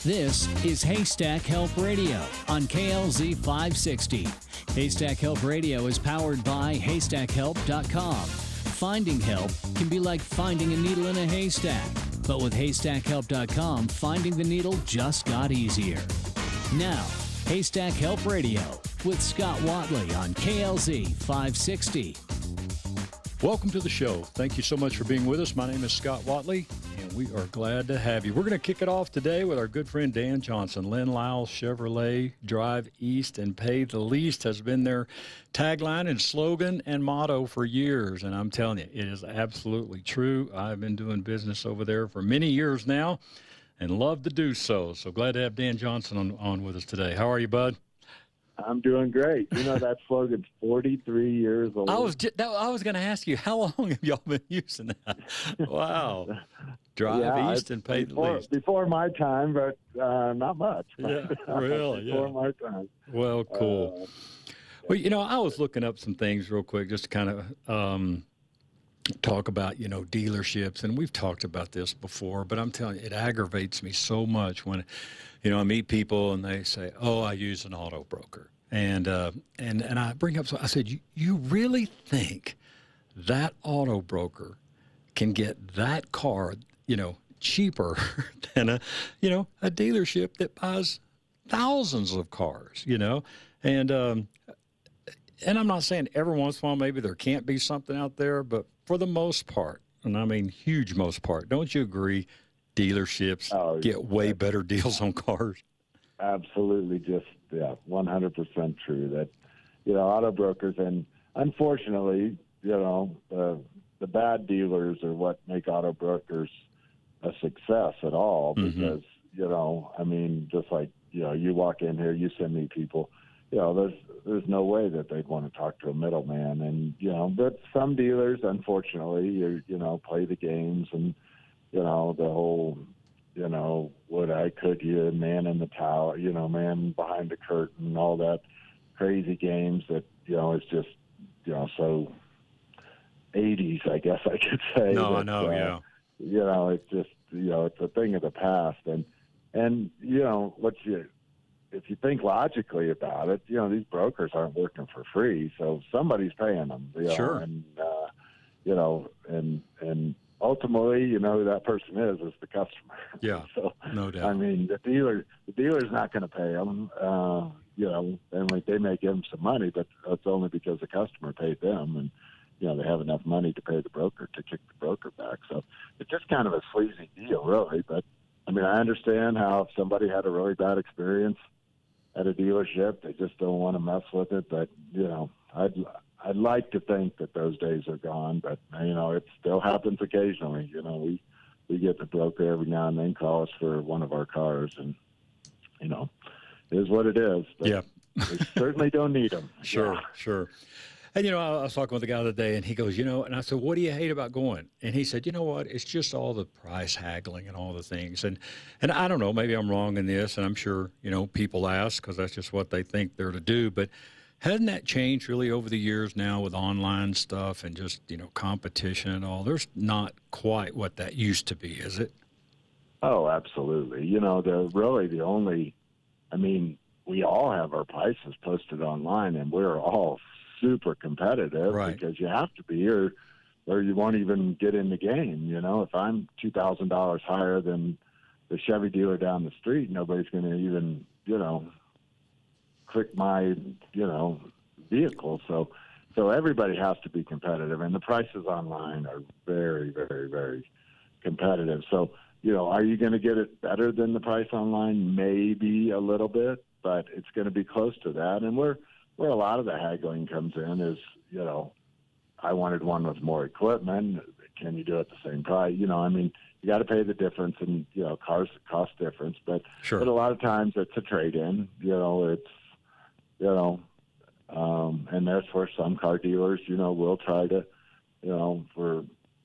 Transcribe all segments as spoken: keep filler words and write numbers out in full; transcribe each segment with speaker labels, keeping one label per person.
Speaker 1: This is Haystack Help Radio on K L Z five sixty. Haystack Help Radio is powered by haystack help dot com. Finding help can be like finding a needle in a haystack, but with haystack help dot com, finding the needle just got easier. Now, Haystack Help Radio with Scott Watley on K L Z five sixty.
Speaker 2: Welcome to the show. Thank you so much for being with us. My name is Scott Watley, and we are glad to have you. We're going to kick it off today with our good friend Dan Johnson. Lynn Lyle Chevrolet, drive east and pay the least has been their tagline and slogan and motto for years. And I'm telling you, it is absolutely true. I've been doing business over there for many years now and love to do so. So glad to have Dan Johnson on, on with us today. How are you, bud?
Speaker 3: I'm doing great. You know, that slogan's forty-three years old.
Speaker 2: I was just, that, I was going to ask you, how long have y'all been using that? Wow. Drive
Speaker 3: yeah,
Speaker 2: east and pay
Speaker 3: before,
Speaker 2: the least.
Speaker 3: Before my time, but uh, not much.
Speaker 2: Yeah, really,
Speaker 3: before
Speaker 2: yeah.
Speaker 3: my time.
Speaker 2: Well, cool. Uh, well, you know, I was looking up some things real quick just to kind of um, talk about, you know, dealerships. And we've talked about this before, but I'm telling you, it aggravates me so much when, you know, I meet people and they say, oh, I use an auto broker. And uh, and and I bring up, so I said, you, you really think that auto broker can get that car, you know, cheaper than a, you know, a dealership that buys thousands of cars, you know? And, um, and I'm not saying every once in a while maybe there can't be something out there, but for the most part, and I mean huge most part, don't you agree dealerships
Speaker 3: oh,
Speaker 2: get way better deals on cars?
Speaker 3: Absolutely, just, yeah, one hundred percent true that, you know, auto brokers, and unfortunately, you know, the, the bad dealers are what make auto brokers a success at all because, mm-hmm. you know, I mean, just like, you know, you walk in here, you send me people, you know, there's there's no way that they'd want to talk to a middleman. And, you know, but some dealers, unfortunately, you, you know, play the games and, you know, the whole, you know, would I, could you, man in the tower, you know, man behind the curtain, all that crazy games that, you know, it's just, you know, so eighties, I guess I could say.
Speaker 2: No,
Speaker 3: that,
Speaker 2: I know,
Speaker 3: uh,
Speaker 2: yeah.
Speaker 3: You know, it's just, you know, it's a thing of the past. And, and you know, what you, if you think logically about it, you know, these brokers aren't working for free, so somebody's paying them. You know,
Speaker 2: sure.
Speaker 3: And, uh, you know, and, and, ultimately, you know who that person is, is the customer.
Speaker 2: Yeah,
Speaker 3: so,
Speaker 2: no doubt.
Speaker 3: I mean, the dealer, the dealer's not going to pay them, uh, you know, and like they may give them some money, but it's only because the customer paid them, and, you know, they have enough money to pay the broker to kick the broker back. So it's just kind of a sleazy deal, really. But, I mean, I understand how if somebody had a really bad experience at a dealership, they just don't want to mess with it. But, you know, I'd I'd like to think that those days are gone, but, you know, it still happens occasionally. You know, we, we get the broker every now and then call us for one of our cars, and, you know, it is what it is. But
Speaker 2: yeah.
Speaker 3: we certainly don't need them.
Speaker 2: Sure,
Speaker 3: yeah.
Speaker 2: sure. And, you know, I was talking with the guy the other day, and he goes, you know, and I said, what do you hate about going? And he said, you know what, it's just all the price haggling and all the things. And, and I don't know, maybe I'm wrong in this, and I'm sure, you know, people ask because that's just what they think they're to do. But hasn't that changed really over the years now with online stuff and just, you know, competition and all? There's not quite what that used to be, is it?
Speaker 3: Oh, absolutely. You know, the really the only, I mean, we all have our prices posted online, and we're all super competitive
Speaker 2: right.
Speaker 3: because you have to be, or or you won't even get in the game. You know, if I'm two thousand dollars higher than the Chevy dealer down the street, nobody's going to even, you know, click my, you know, vehicle. So, so everybody has to be competitive, and the prices online are very, very, very competitive. So, you know, are you going to get it better than the price online? Maybe a little bit, but it's going to be close to that. And where, where a lot of the haggling comes in is, you know, I wanted one with more equipment. Can you do it the same price? You know, I mean, you got to pay the difference, and, you know, cars cost difference, but,
Speaker 2: sure.
Speaker 3: but a lot of times it's a trade-in, you know, it's, you know, um, and that's where some car dealers, you know, will try to, you know, for,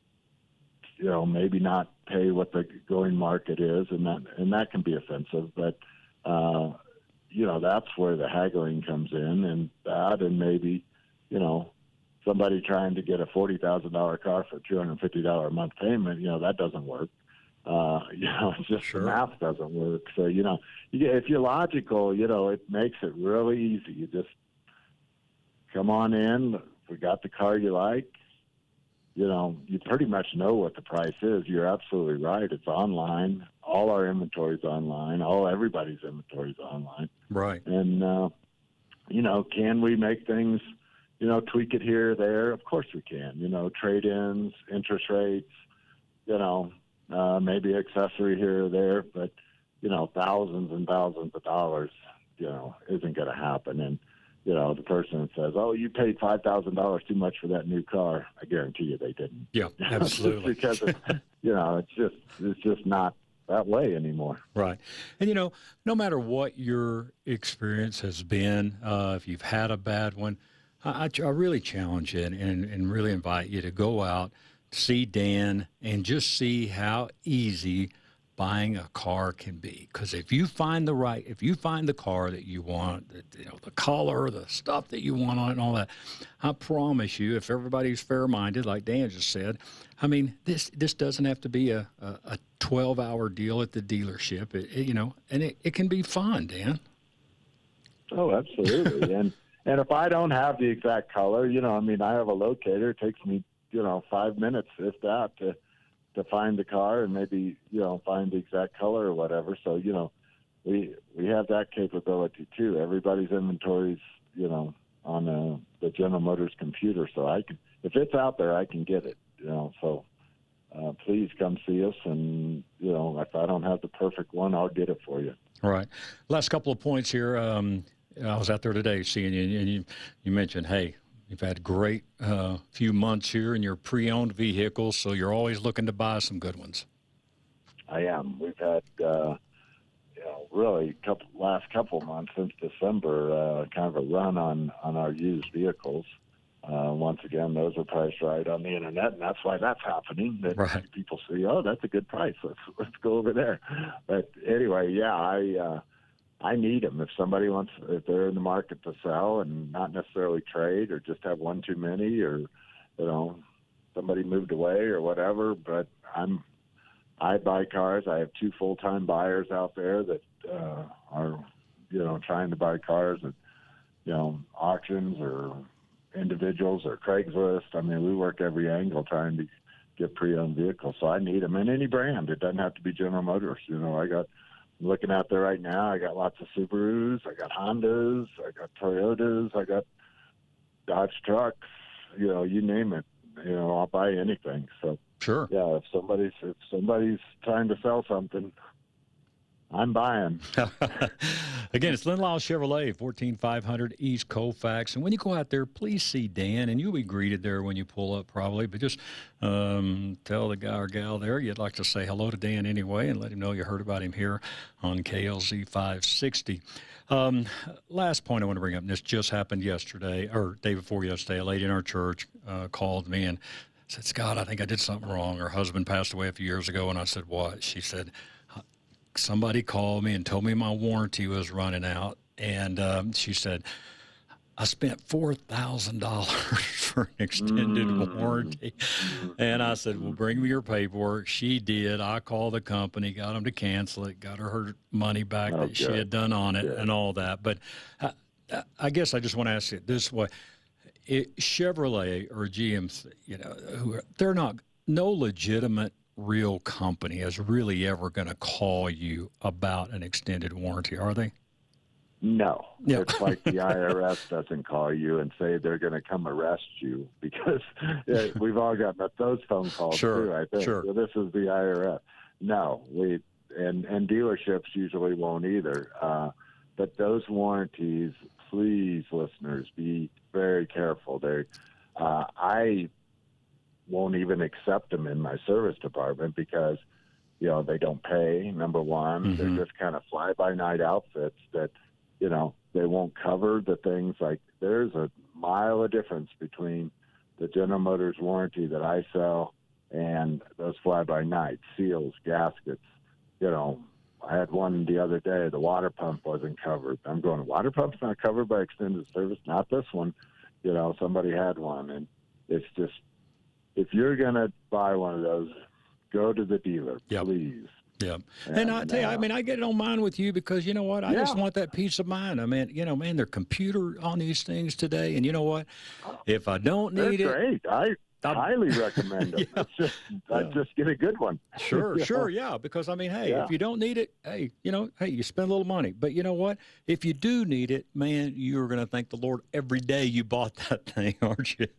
Speaker 3: you know, maybe not pay what the going market is, and that and that can be offensive. But, uh, you know, that's where the haggling comes in, and that, and maybe, you know, somebody trying to get a forty thousand dollars car for two hundred fifty dollars a month payment, you know, that doesn't work. Uh, you know, it's just
Speaker 2: Sure.
Speaker 3: the math doesn't work. So, you know, you, if you're logical, you know, it makes it really easy. You just come on in. We got the car you like. You know, you pretty much know what the price is. You're absolutely right. It's online. All our inventory's online. All everybody's inventory's online.
Speaker 2: Right.
Speaker 3: And, uh, you know, can we make things, you know, tweak it here or there? Of course we can. You know, trade-ins, interest rates, you know, uh, maybe accessory here or there. But, you know, thousands and thousands of dollars, you know, isn't going to happen. And, you know, the person that says, oh, you paid five thousand dollars too much for that new car, I guarantee you they didn't.
Speaker 2: Yeah, absolutely.
Speaker 3: Because, it's, you know, it's just it's just not that way anymore.
Speaker 2: Right. And, you know, no matter what your experience has been, uh, if you've had a bad one, I, I, I really challenge you and, and, and really invite you to go out, see Dan, and just see how easy buying a car can be. Because if you find the right, if you find the car that you want, the, you know, the color, the stuff that you want on it and all that, I promise you, if everybody's fair-minded, like Dan just said, I mean, this this doesn't have to be a, a twelve-hour deal at the dealership, it, it, you know, and it, it can be fun, Dan.
Speaker 3: Oh, absolutely. and and if I don't have the exact color, you know, I mean, I have a locator. It takes me, you know, five minutes, if that, to to find the car and maybe, you know, find the exact color or whatever. So, you know, we we have that capability too. Everybody's inventory's, you know, on uh, the General Motors computer. So I can, if it's out there, I can get it, you know. So uh, please come see us. And, you know, if I don't have the perfect one, I'll get it for you.
Speaker 2: All right. Last couple of points here. Um, I was out there today seeing you, and you, you mentioned, hey, you've had a great uh, few months here in your pre-owned vehicles, so you're always looking to buy some good ones.
Speaker 3: I am. We've had, uh, you know, really couple last couple of months since December, uh, kind of a run on, on our used vehicles. Uh, once again, those are priced right on the internet, and that's why that's happening. That
Speaker 2: Right.
Speaker 3: people see, oh, that's a good price. Let's let's go over there. But anyway, yeah, I. Uh, I need them. If somebody wants, if they're in the market to sell and not necessarily trade or just have one too many, or, you know, somebody moved away or whatever, but I'm, I buy cars. I have two full-time buyers out there that uh, are, you know, trying to buy cars at, you know, auctions or individuals or Craigslist. I mean, we work every angle trying to get pre-owned vehicles. So I need them in any brand. It doesn't have to be General Motors. You know, I got, looking out there right now, I got lots of Subarus, I got Hondas, I got Toyotas, I got Dodge trucks, you know, you name it. You know, I'll buy anything. So
Speaker 2: Sure.
Speaker 3: yeah, if somebody's if somebody's trying to sell something, I'm buying.
Speaker 2: Again, it's Lynn Lyle Chevrolet, fourteen five hundred East Colfax. And when you go out there, please see Dan, and you'll be greeted there when you pull up probably. But just um, tell the guy or gal there you'd like to say hello to Dan anyway and let him know you heard about him here on K L Z five sixty. Um, last point I want to bring up, and this just happened yesterday, or day before yesterday. A lady in our church uh, called me and said, Scott, I think I did something wrong. Her husband passed away a few years ago. And I said, what? She said, somebody called me and told me my warranty was running out. And um, she said, I spent four thousand dollars for an extended mm. warranty. And I said, well, bring me your paperwork. She did. I called the company, got them to cancel it, got her her money back
Speaker 3: oh,
Speaker 2: that she
Speaker 3: good.
Speaker 2: had done on it
Speaker 3: good.
Speaker 2: and all that. But I, I guess I just want to ask you this way. It, Chevrolet or G M, you know, who are, they're not, no legitimate real company is really ever going to call you about an extended warranty, are they?
Speaker 3: No.
Speaker 2: Yeah.
Speaker 3: It's like the I R S doesn't call you and say they're going to come arrest you, because yeah, we've all gotten those phone calls
Speaker 2: sure,
Speaker 3: too, I think.
Speaker 2: Sure.
Speaker 3: So this is the I R S. No, we and, and dealerships usually won't either. Uh, but those warranties, please, listeners, be very careful. They, uh, I won't even accept them in my service department because, you know, they don't pay, number one. Mm-hmm. They're just kind of fly-by-night outfits that, you know, they won't cover the things like, there's a mile of difference between the General Motors warranty that I sell and those fly-by-night seals, gaskets. You know, I had one the other day, the water pump wasn't covered. I'm going, the water pump's not covered by extended service? Not this one. You know, somebody had one. And it's just, if you're going to buy one of those, go to the dealer,
Speaker 2: yep.
Speaker 3: please.
Speaker 2: Yeah. And, and I tell you, uh, I mean, I get it on mine with you because, you know what, I yeah. just want that peace of mind. I mean, you know, man, they're computer on these things today. And you know what? If I don't need
Speaker 3: they're
Speaker 2: it.
Speaker 3: Great. I I'm, highly recommend it. yeah. It's just, yeah. I just get a good one.
Speaker 2: Sure, sure, yeah. Because, I mean, hey, yeah. if you don't need it, hey, you know, hey, you spend a little money. But you know what? If you do need it, man, you're going to thank the Lord every day you bought that thing, aren't you?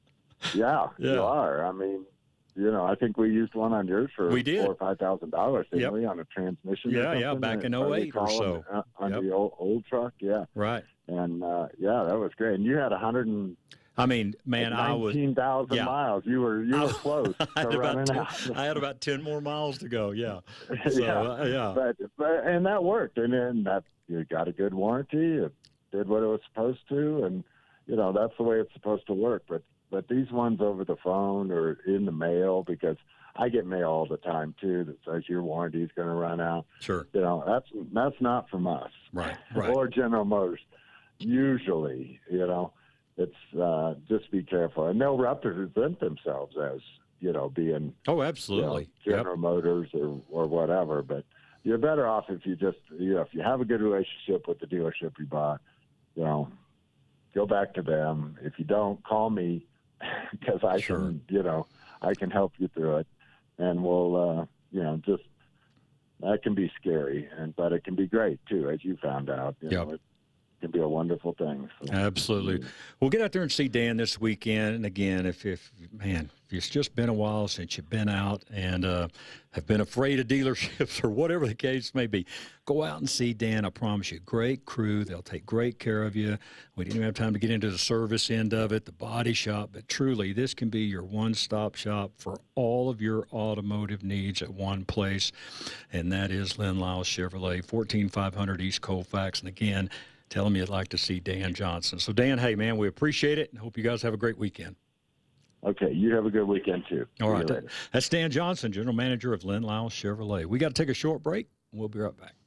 Speaker 3: yeah, yeah, you are. I mean, you know, I think we used one on yours for
Speaker 2: we did.
Speaker 3: four or five thousand dollars, didn't
Speaker 2: yep.
Speaker 3: we, on a transmission?
Speaker 2: Yeah, yeah, back in oh eight or so.
Speaker 3: Uh, on
Speaker 2: yep.
Speaker 3: the old, old truck, yeah.
Speaker 2: Right.
Speaker 3: And uh, yeah, that was great. And you had a hundred and
Speaker 2: I mean, man,
Speaker 3: like
Speaker 2: I was
Speaker 3: nineteen thousand
Speaker 2: yeah.
Speaker 3: miles. You were you were close
Speaker 2: I had
Speaker 3: to
Speaker 2: about
Speaker 3: running
Speaker 2: ten,
Speaker 3: out.
Speaker 2: I had about ten more miles to go. Yeah. So,
Speaker 3: yeah.
Speaker 2: Uh, yeah.
Speaker 3: But, but and that worked, and then that you got a good warranty. It did what it was supposed to, and you know that's the way it's supposed to work. But but these ones over the phone or in the mail, because I get mail all the time too that says your warranty is going to run out.
Speaker 2: Sure.
Speaker 3: You know that's that's not from us.
Speaker 2: Right. Right.
Speaker 3: Or General Motors. Usually, you know, it's uh, just be careful, and they'll represent themselves as you know being
Speaker 2: oh absolutely
Speaker 3: you know, General yep. Motors or or whatever. But you're better off if you just you know if you have a good relationship with the dealership you bought, you know, go back to them. If you don't, call me because I
Speaker 2: sure.
Speaker 3: can you know I can help you through it, and we'll uh, you know just that can be scary, and but it can be great too, as you found out. You
Speaker 2: yep.
Speaker 3: know, it, can be a wonderful thing. So.
Speaker 2: Absolutely. We'll get out there and see Dan this weekend. And again, if, if man, if it's just been a while since you've been out and uh, have been afraid of dealerships or whatever the case may be, go out and see Dan. I promise you, great crew. They'll take great care of you. We didn't even have time to get into the service end of it, the body shop, but truly, this can be your one-stop shop for all of your automotive needs at one place, and that is Lynn Lyles Chevrolet, fourteen five hundred East Colfax. And again, tell them you'd like to see Dan Johnson. So, Dan, hey, man, we appreciate it and hope you guys have a great weekend.
Speaker 3: Okay, you have a good weekend, too.
Speaker 2: All right. That, that's Dan Johnson, General Manager of Lynn Lyles Chevrolet. We got to take a short break. We'll be right back.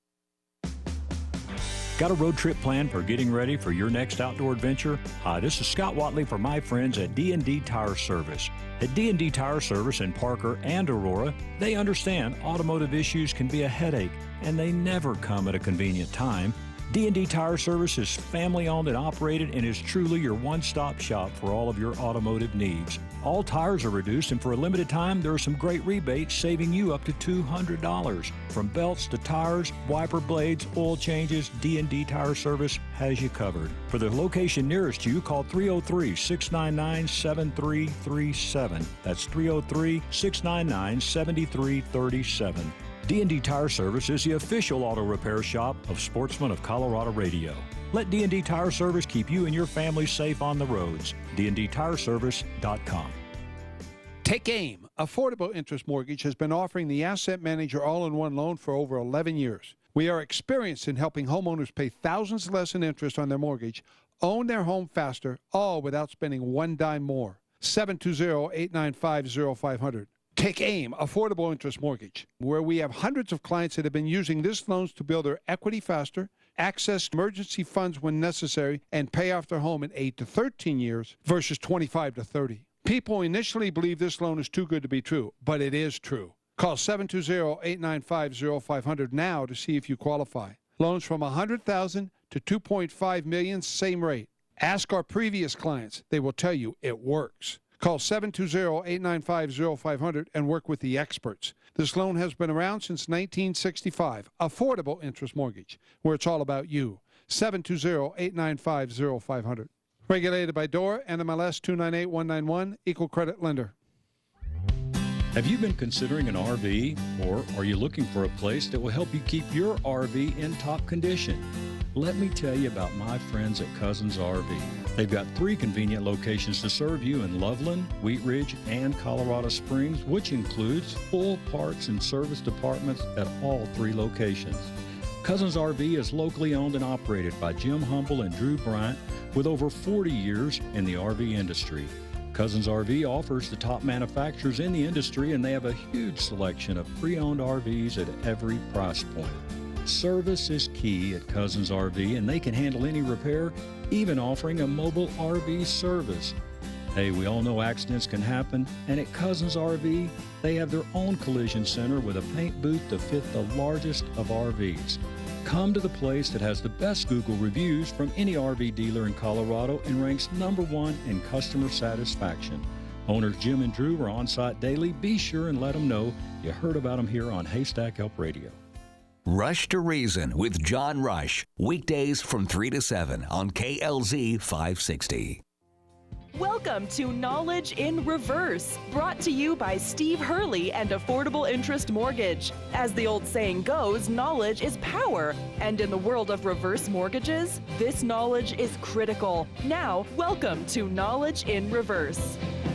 Speaker 2: Got a road trip planned for getting ready for your next outdoor adventure? Hi, this is Scott Watley for my friends at D and D Tire Service. At D and D Tire Service in Parker and Aurora, they understand automotive issues can be a headache, and they never come at a convenient time. D and D Tire Service is family-owned and operated and is truly your one-stop shop for all of your automotive needs. All tires are reduced, and for a limited time, there are some great rebates saving you up to two hundred dollars. From belts to tires, wiper blades, oil changes, D and D Tire Service has you covered. For the location nearest you, call three oh three, six nine nine, seven three three seven. That's three oh three, six nine nine, seven three three seven. D and D Tire Service is the official auto repair shop of Sportsman of Colorado Radio. Let D and D Tire Service keep you and your family safe on the roads. D and D Tire Service dot com.
Speaker 4: Take AIM. Affordable Interest Mortgage has been offering the Asset Manager all-in-one loan for over eleven years. We are experienced in helping homeowners pay thousands less in interest on their mortgage, own their home faster, all without spending one dime more. seven two zero, eight nine five, zero five zero zero. Take AIM, Affordable Interest Mortgage, where we have hundreds of clients that have been using this loans to build their equity faster, access emergency funds when necessary, and pay off their home in eight to thirteen years versus twenty-five to thirty. People initially believe this loan is too good to be true, but it is true. Call seven two zero, eight nine five, zero five zero zero now to see if you qualify. Loans from one hundred thousand dollars to two point five million dollars, same rate. Ask our previous clients. They will tell you it works. Call seven two zero, eight nine five, zero five zero zero and work with the experts. This loan has been around since nineteen sixty-five. Affordable Interest Mortgage, where it's all about you. seven two zero, eight nine five, zero five zero zero. Regulated by D O R, N M L S two nine eight one nine one, Equal Credit Lender.
Speaker 2: Have you been considering an R V, or are you looking for a place that will help you keep your R V in top condition? Let me tell you about my friends at Cousins R V. They've got three convenient locations to serve you in Loveland, Wheat Ridge, and Colorado Springs, which includes full parts and service departments at all three locations. Cousins R V is locally owned and operated by Jim Humble and Drew Bryant with over forty years in the R V industry. Cousins R V offers the top manufacturers in the industry, and they have a huge selection of pre-owned R Vs at every price point. Service is key at Cousins R V, and they can handle any repair, even offering a mobile R V service. Hey, we all know accidents can happen, and at Cousins R V, they have their own collision center with a paint booth to fit the largest of R Vs. Come to the place that has the best Google reviews from any R V dealer in Colorado and ranks number one in customer satisfaction. Owners Jim and Drew are on site daily. Be sure and let them know you heard about them here on Haystack Help Radio.
Speaker 5: Rush to Reason with John Rush, weekdays from three to seven on K L Z five sixty.
Speaker 6: Welcome to Knowledge in Reverse, brought to you by Steve Hurley and Affordable Interest Mortgage. As the old saying goes, knowledge is power. And in the world of reverse mortgages, this knowledge is critical. Now, welcome to Knowledge in Reverse.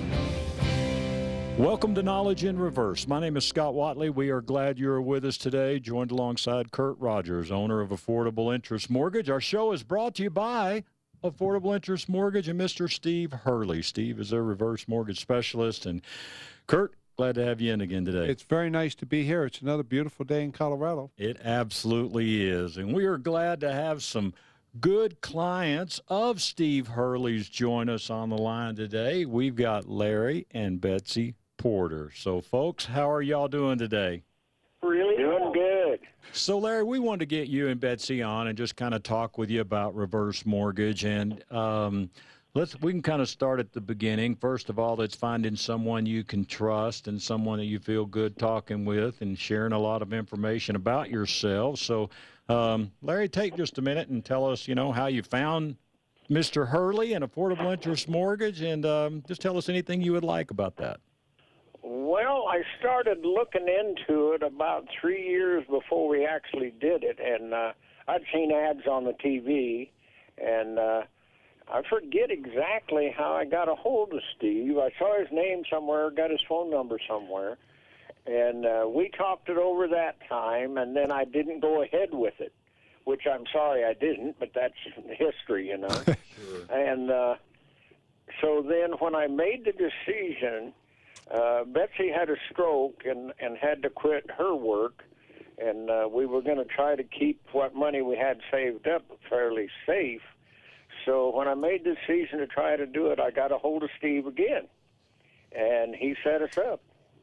Speaker 2: Welcome to Knowledge in Reverse. My name is Scott Watley. We are glad you're with us today, joined alongside Kurt Rogers, owner of Affordable Interest Mortgage. Our show is brought to you by Affordable Interest Mortgage and Mister Steve Hurley. Steve is their reverse mortgage specialist. And Kurt, glad to have you in again today.
Speaker 4: It's very nice to be here. It's another beautiful day in Colorado.
Speaker 2: It absolutely is. And we are glad to have some good clients of Steve Hurley's join us on the line today. We've got Larry and Betsy Porter. So, folks, how are y'all doing today?
Speaker 7: Really doing good.
Speaker 2: So, Larry, we wanted to get you and Betsy on and just kind of talk with you about reverse mortgage. And um, let's we can kind of start at the beginning. First of all, it's finding someone you can trust and someone that you feel good talking with and sharing a lot of information about yourselves. So, um, Larry, take just a minute and tell us, you know, how you found Mister Hurley and Affordable Interest Mortgage, and um, just tell us anything you would like about that.
Speaker 7: Well, I started looking into it about three years before we actually did it, and uh, I'd seen ads on the T V, and uh, I forget exactly how I got a hold of Steve. I saw his name somewhere, got his phone number somewhere, and uh, we talked it over that time, and then I didn't go ahead with it, which I'm sorry I didn't, but that's history, you know. Sure. And uh, so then when I made the decision, Uh, Betsy had a stroke and, and had to quit her work, and uh, we were going to try to keep what money we had saved up fairly safe. So when I made the decision to try to do it, I got a hold of Steve again, and he set us up.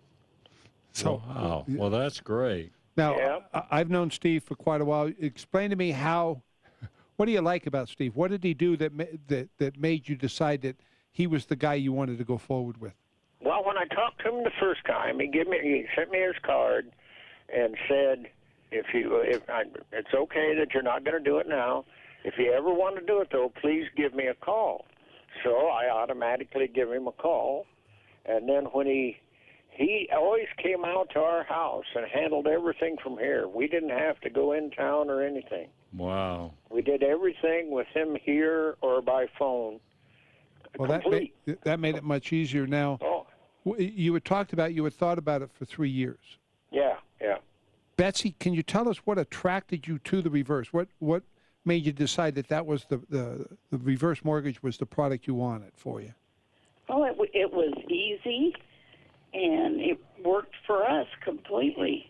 Speaker 2: So, wow. Well, that's great.
Speaker 4: Now,
Speaker 7: Yeah.
Speaker 4: I- I've known Steve for quite a while. Explain to me how, what do you like about Steve? What did he do that ma- that, that made you decide that he was the guy you wanted to go forward with?
Speaker 7: Well, when I talked to him the first time, he gave me he sent me his card and said, "If you if I, it's okay that you're not going to do it now. If you ever want to do it, though, please give me a call." So I automatically give him a call, and then when he he always came out to our house and handled everything from here. We didn't have to go in town or anything.
Speaker 2: Wow.
Speaker 7: We did everything with him here or by phone.
Speaker 4: Well, that made, that made it much easier. Now,
Speaker 7: Oh,
Speaker 4: you had talked about, you had thought about it for three years.
Speaker 7: yeah, yeah.
Speaker 4: Betsy, can you tell us what attracted you to the reverse? What what made you decide that that was the, the, the reverse mortgage was the product you wanted for you?
Speaker 8: Well, it, w- it was easy, and it worked for us completely.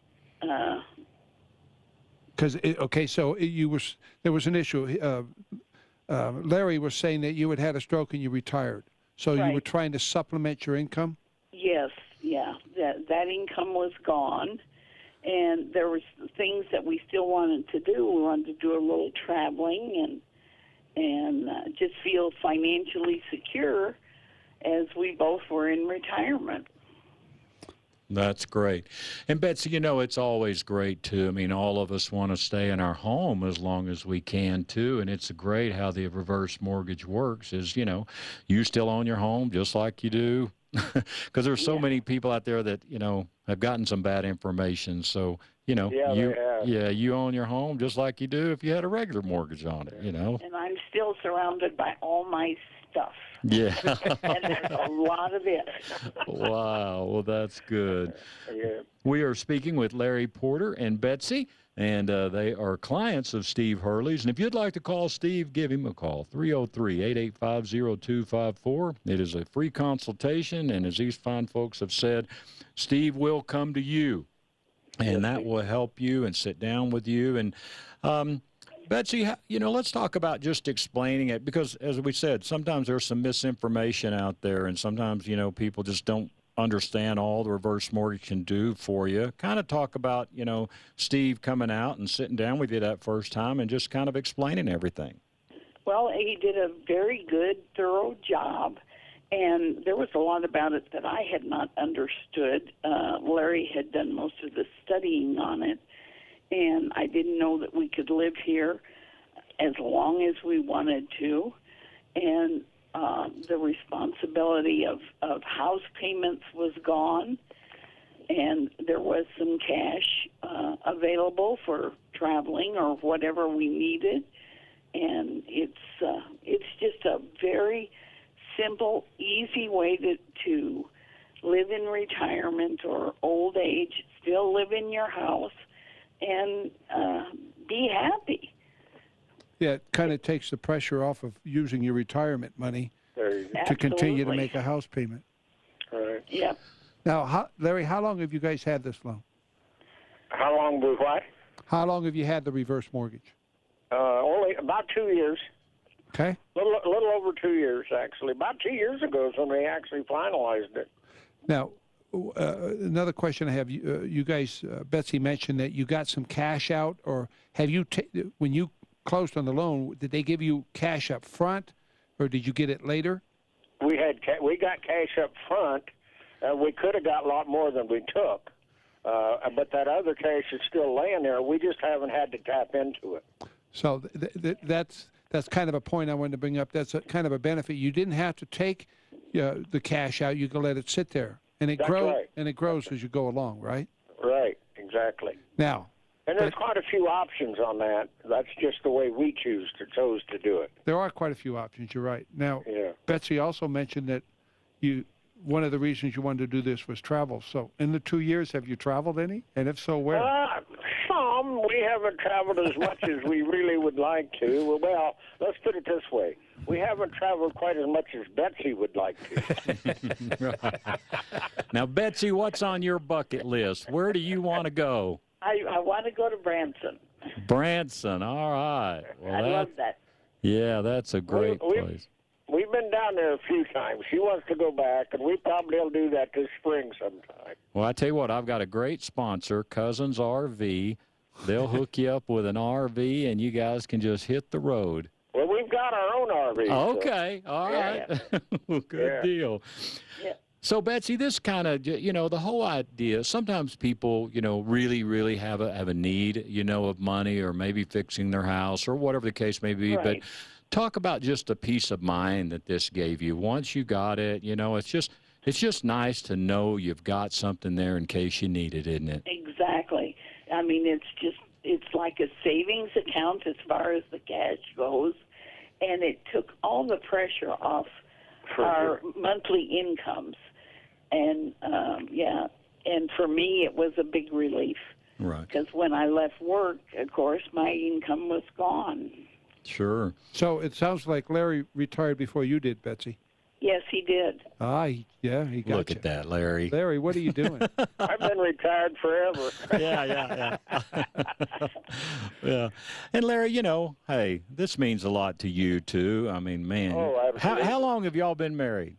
Speaker 4: Because, okay, so it, you was there was an issue. Uh, uh, Larry was saying that you had had a stroke and you retired. So you
Speaker 8: Right.
Speaker 4: were trying to supplement your income?
Speaker 8: Yes, yeah, that that income was gone, and there was things that we still wanted to do. We wanted to do a little traveling and and uh, just feel financially secure as we both were in retirement.
Speaker 2: That's great. And Betsy, you know, it's always great too. I mean, all of us want to stay in our home as long as we can too. And it's great how the reverse mortgage works is, you know, you still own your home just like you do. Because there's so
Speaker 8: Yeah.
Speaker 2: many people out there that, you know, have gotten some bad information. So, you know,
Speaker 7: Yeah,
Speaker 2: you,
Speaker 7: they have.
Speaker 2: yeah, you own your home just like you do if you had a regular mortgage on it, you know.
Speaker 8: And I'm still surrounded by all my stuff,
Speaker 2: Yeah.
Speaker 8: and there's a lot of it.
Speaker 2: Wow. Well, that's good.
Speaker 7: Yeah.
Speaker 2: We are speaking with Larry Porter and Betsy, and uh, they are clients of Steve Hurley's. And if you'd like to call Steve, give him a call, three oh three, eight eight five, oh two five four. It is a free consultation, and as these fine folks have said, Steve will come to you, and that will help you and sit down with you. And um, Betsy, you know, let's talk about just explaining it because, as we said, sometimes there's some misinformation out there, and sometimes, you know, people just don't understand all the reverse mortgage can do for you. Kind of talk about, you know, Steve coming out and sitting down with you that first time and just kind of explaining everything.
Speaker 8: Well, he did a very good, thorough job, and there was a lot about it that I had not understood. Uh, Larry had done most of the studying on it, and I didn't know that we could live here as long as we wanted to, and uh, the responsibility of, of house payments was gone, and there was some cash uh, available for traveling or whatever we needed, and it's uh, it's just a very simple, easy way to, to live in retirement or old age, still live in your house, and uh, be happy.
Speaker 4: Yeah, it kind of takes the pressure off of using your retirement money
Speaker 7: There you go.
Speaker 4: to continue to
Speaker 8: Absolutely.
Speaker 4: make a house payment.
Speaker 7: Right.
Speaker 8: Yep.
Speaker 4: Now, how, Larry, how long have you guys had this loan?
Speaker 7: How long was what?
Speaker 4: How long have you had the reverse mortgage?
Speaker 7: Uh, only about two years.
Speaker 4: Okay.
Speaker 7: A little, a little over two years, actually. About two years ago is when we actually finalized it.
Speaker 4: Now, uh, another question I have: you, uh, you guys, uh, Betsy mentioned that you got some cash out, or have you, ta- when you closed on the loan, did they give you cash up front, or did you get it later?
Speaker 7: We had ca- we got cash up front, and we could have got a lot more than we took. Uh, but that other cash is still laying there. We just haven't had to tap into it.
Speaker 4: So th- th- that's that's kind of a point I wanted to bring up. That's a, kind of a benefit. You didn't have to take uh, the cash out. You can let it sit there, and it
Speaker 7: That's
Speaker 4: grows
Speaker 7: right.
Speaker 4: and it grows as you go along, right?
Speaker 7: Right, exactly.
Speaker 4: Now,
Speaker 7: And there's
Speaker 4: But-
Speaker 7: quite a few options on that. That's just the way we choose to chose to do it.
Speaker 4: there are quite a few options. You're right. Now,
Speaker 7: Yeah.
Speaker 4: Betsy also mentioned that you one of the reasons you wanted to do this was travel. So, in the two years, have you traveled any? And if so, where?
Speaker 7: Uh, some. We haven't traveled as much as we really would like to. Well, let's put it this way. We haven't traveled quite as much as Betsy would like to.
Speaker 2: Now, Betsy, what's on your bucket list? Where do you want to go?
Speaker 8: I, I want to go to Branson.
Speaker 2: Branson. All right. Well,
Speaker 8: I
Speaker 2: that,
Speaker 8: love that.
Speaker 2: Yeah, that's a great
Speaker 7: We- we-
Speaker 2: place.
Speaker 7: We've been down there a few times. She wants to go back, and we probably will do that this spring sometime.
Speaker 2: Well, I tell you what, I've got a great sponsor, Cousins R V. They'll hook you up with an R V, and you guys can just hit the road.
Speaker 7: Well, we've got our own R V. so-
Speaker 2: Okay. All right. Good
Speaker 7: Yeah.
Speaker 2: deal.
Speaker 8: Yeah.
Speaker 2: So, Betsy, this kind of, you know, the whole idea, sometimes people, you know, really, really have a have a need, you know, of money or maybe fixing their house or whatever the case may be.
Speaker 8: Right.
Speaker 2: But talk about just the peace of mind that this gave you. Once you got it, you know, it's just it's just nice to know you've got something there in case you need it, isn't it?
Speaker 8: Exactly. I mean, it's just, it's like a savings account as far as the cash goes, and it took all the pressure off
Speaker 7: For
Speaker 8: our monthly incomes. And, um, yeah, and for me, it was a big relief.
Speaker 2: Right.
Speaker 8: Because when I left work, of course, my income was gone.
Speaker 2: Sure.
Speaker 4: So it sounds like Larry retired before you did, Betsy.
Speaker 8: Yes, he did.
Speaker 4: Ah, he, yeah, he got
Speaker 2: Look
Speaker 4: you.
Speaker 2: at that, Larry.
Speaker 4: Larry, what are you doing?
Speaker 7: I've been retired forever.
Speaker 2: yeah, yeah, yeah. yeah. And Larry, you know, hey, this means a lot to you too. I mean, man.
Speaker 7: Oh,
Speaker 2: how,
Speaker 7: absolutely.
Speaker 2: how long have y'all been married?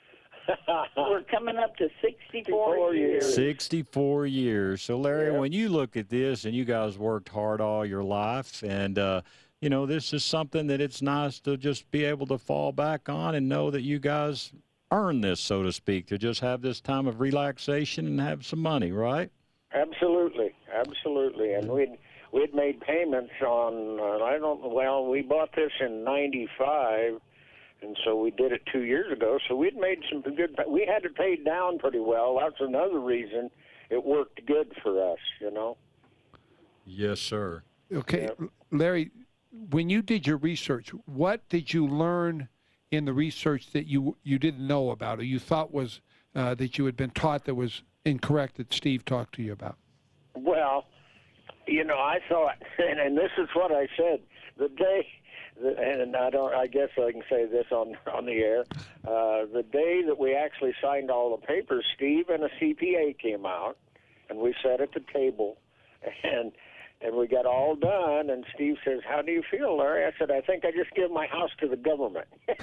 Speaker 8: We're coming up to sixty-four
Speaker 7: sixty-four
Speaker 8: years.
Speaker 7: years.
Speaker 2: sixty-four years. So, Larry,
Speaker 7: Yeah.
Speaker 2: when you look at this and you guys worked hard all your life, and, uh, you know, this is something that it's nice to just be able to fall back on and know that you guys earned this, so to speak, to just have this time of relaxation and have some money, right?
Speaker 7: Absolutely, absolutely. And we'd we'd made payments on. Uh, I don't. Well, we bought this in ninety-five, and so we did it two years ago. So we'd made some good. We had it paid down pretty well. That's another reason it worked good for us. You know.
Speaker 2: Yes, sir.
Speaker 4: Okay, Larry, when you did your research, what did you learn in the research that you you didn't know about, or you thought was uh, that you had been taught that was incorrect that Steve talked to you about?
Speaker 7: Well, you know, I thought, and, and this is what I said the day, and I don't. I guess I can say this on on the air. Uh, the day that we actually signed all the papers, Steve and a C P A came out, and we sat at the table, and And we got all done, and Steve says, "How do you feel, Larry?" I said, "I think I just give my house to the government."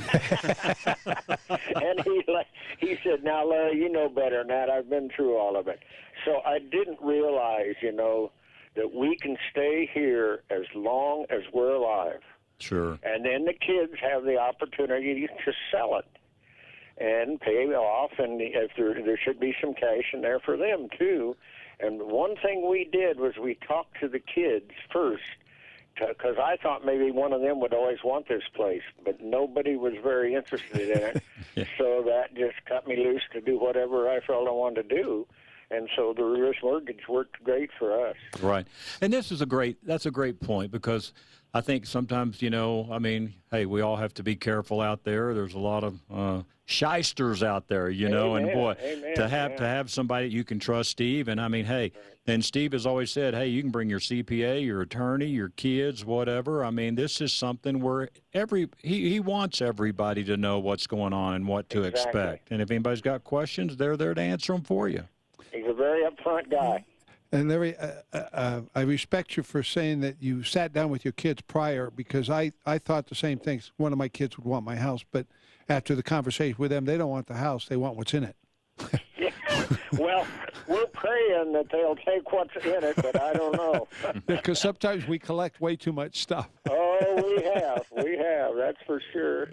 Speaker 7: And he he said, "Now, Larry, you know better than that. I've been through all of it." So I didn't realize, you know, that we can stay here as long as we're alive.
Speaker 2: Sure.
Speaker 7: And then the kids have the opportunity to sell it and pay it off, and if there there should be some cash in there for them, too. And one thing we did was we talked to the kids first, because I thought maybe one of them would always want this place, but nobody was very interested in it. Yeah. So that just cut me loose to do whatever I felt I wanted to do. And so the reverse mortgage worked great for us.
Speaker 2: Right. And this is a great, that's a great point, because I think sometimes, you know, I mean, hey, we all have to be careful out there. There's a lot of uh, shysters out there, you know,
Speaker 7: Amen.
Speaker 2: and boy,
Speaker 7: Amen.
Speaker 2: to have
Speaker 7: yeah.
Speaker 2: to have somebody you can trust, Steve. And I mean, hey, and Steve has always said, hey, you can bring your C P A, your attorney, your kids, whatever. I mean, this is something where every he, he wants everybody to know what's going on and what to
Speaker 7: Exactly.
Speaker 2: expect. And if anybody's got questions, they're there to answer them for you.
Speaker 7: He's a very upfront guy.
Speaker 4: And Larry, uh, uh, I respect you for saying that you sat down with your kids prior, because I, I thought the same things. One of my kids would want my house, but after the conversation with them, they don't want the house. They want what's in it.
Speaker 7: Yeah. Well, we're praying that they'll take what's in it, but I don't know.
Speaker 4: Because sometimes we collect way too much stuff.
Speaker 7: Oh, we have. We have. That's for sure.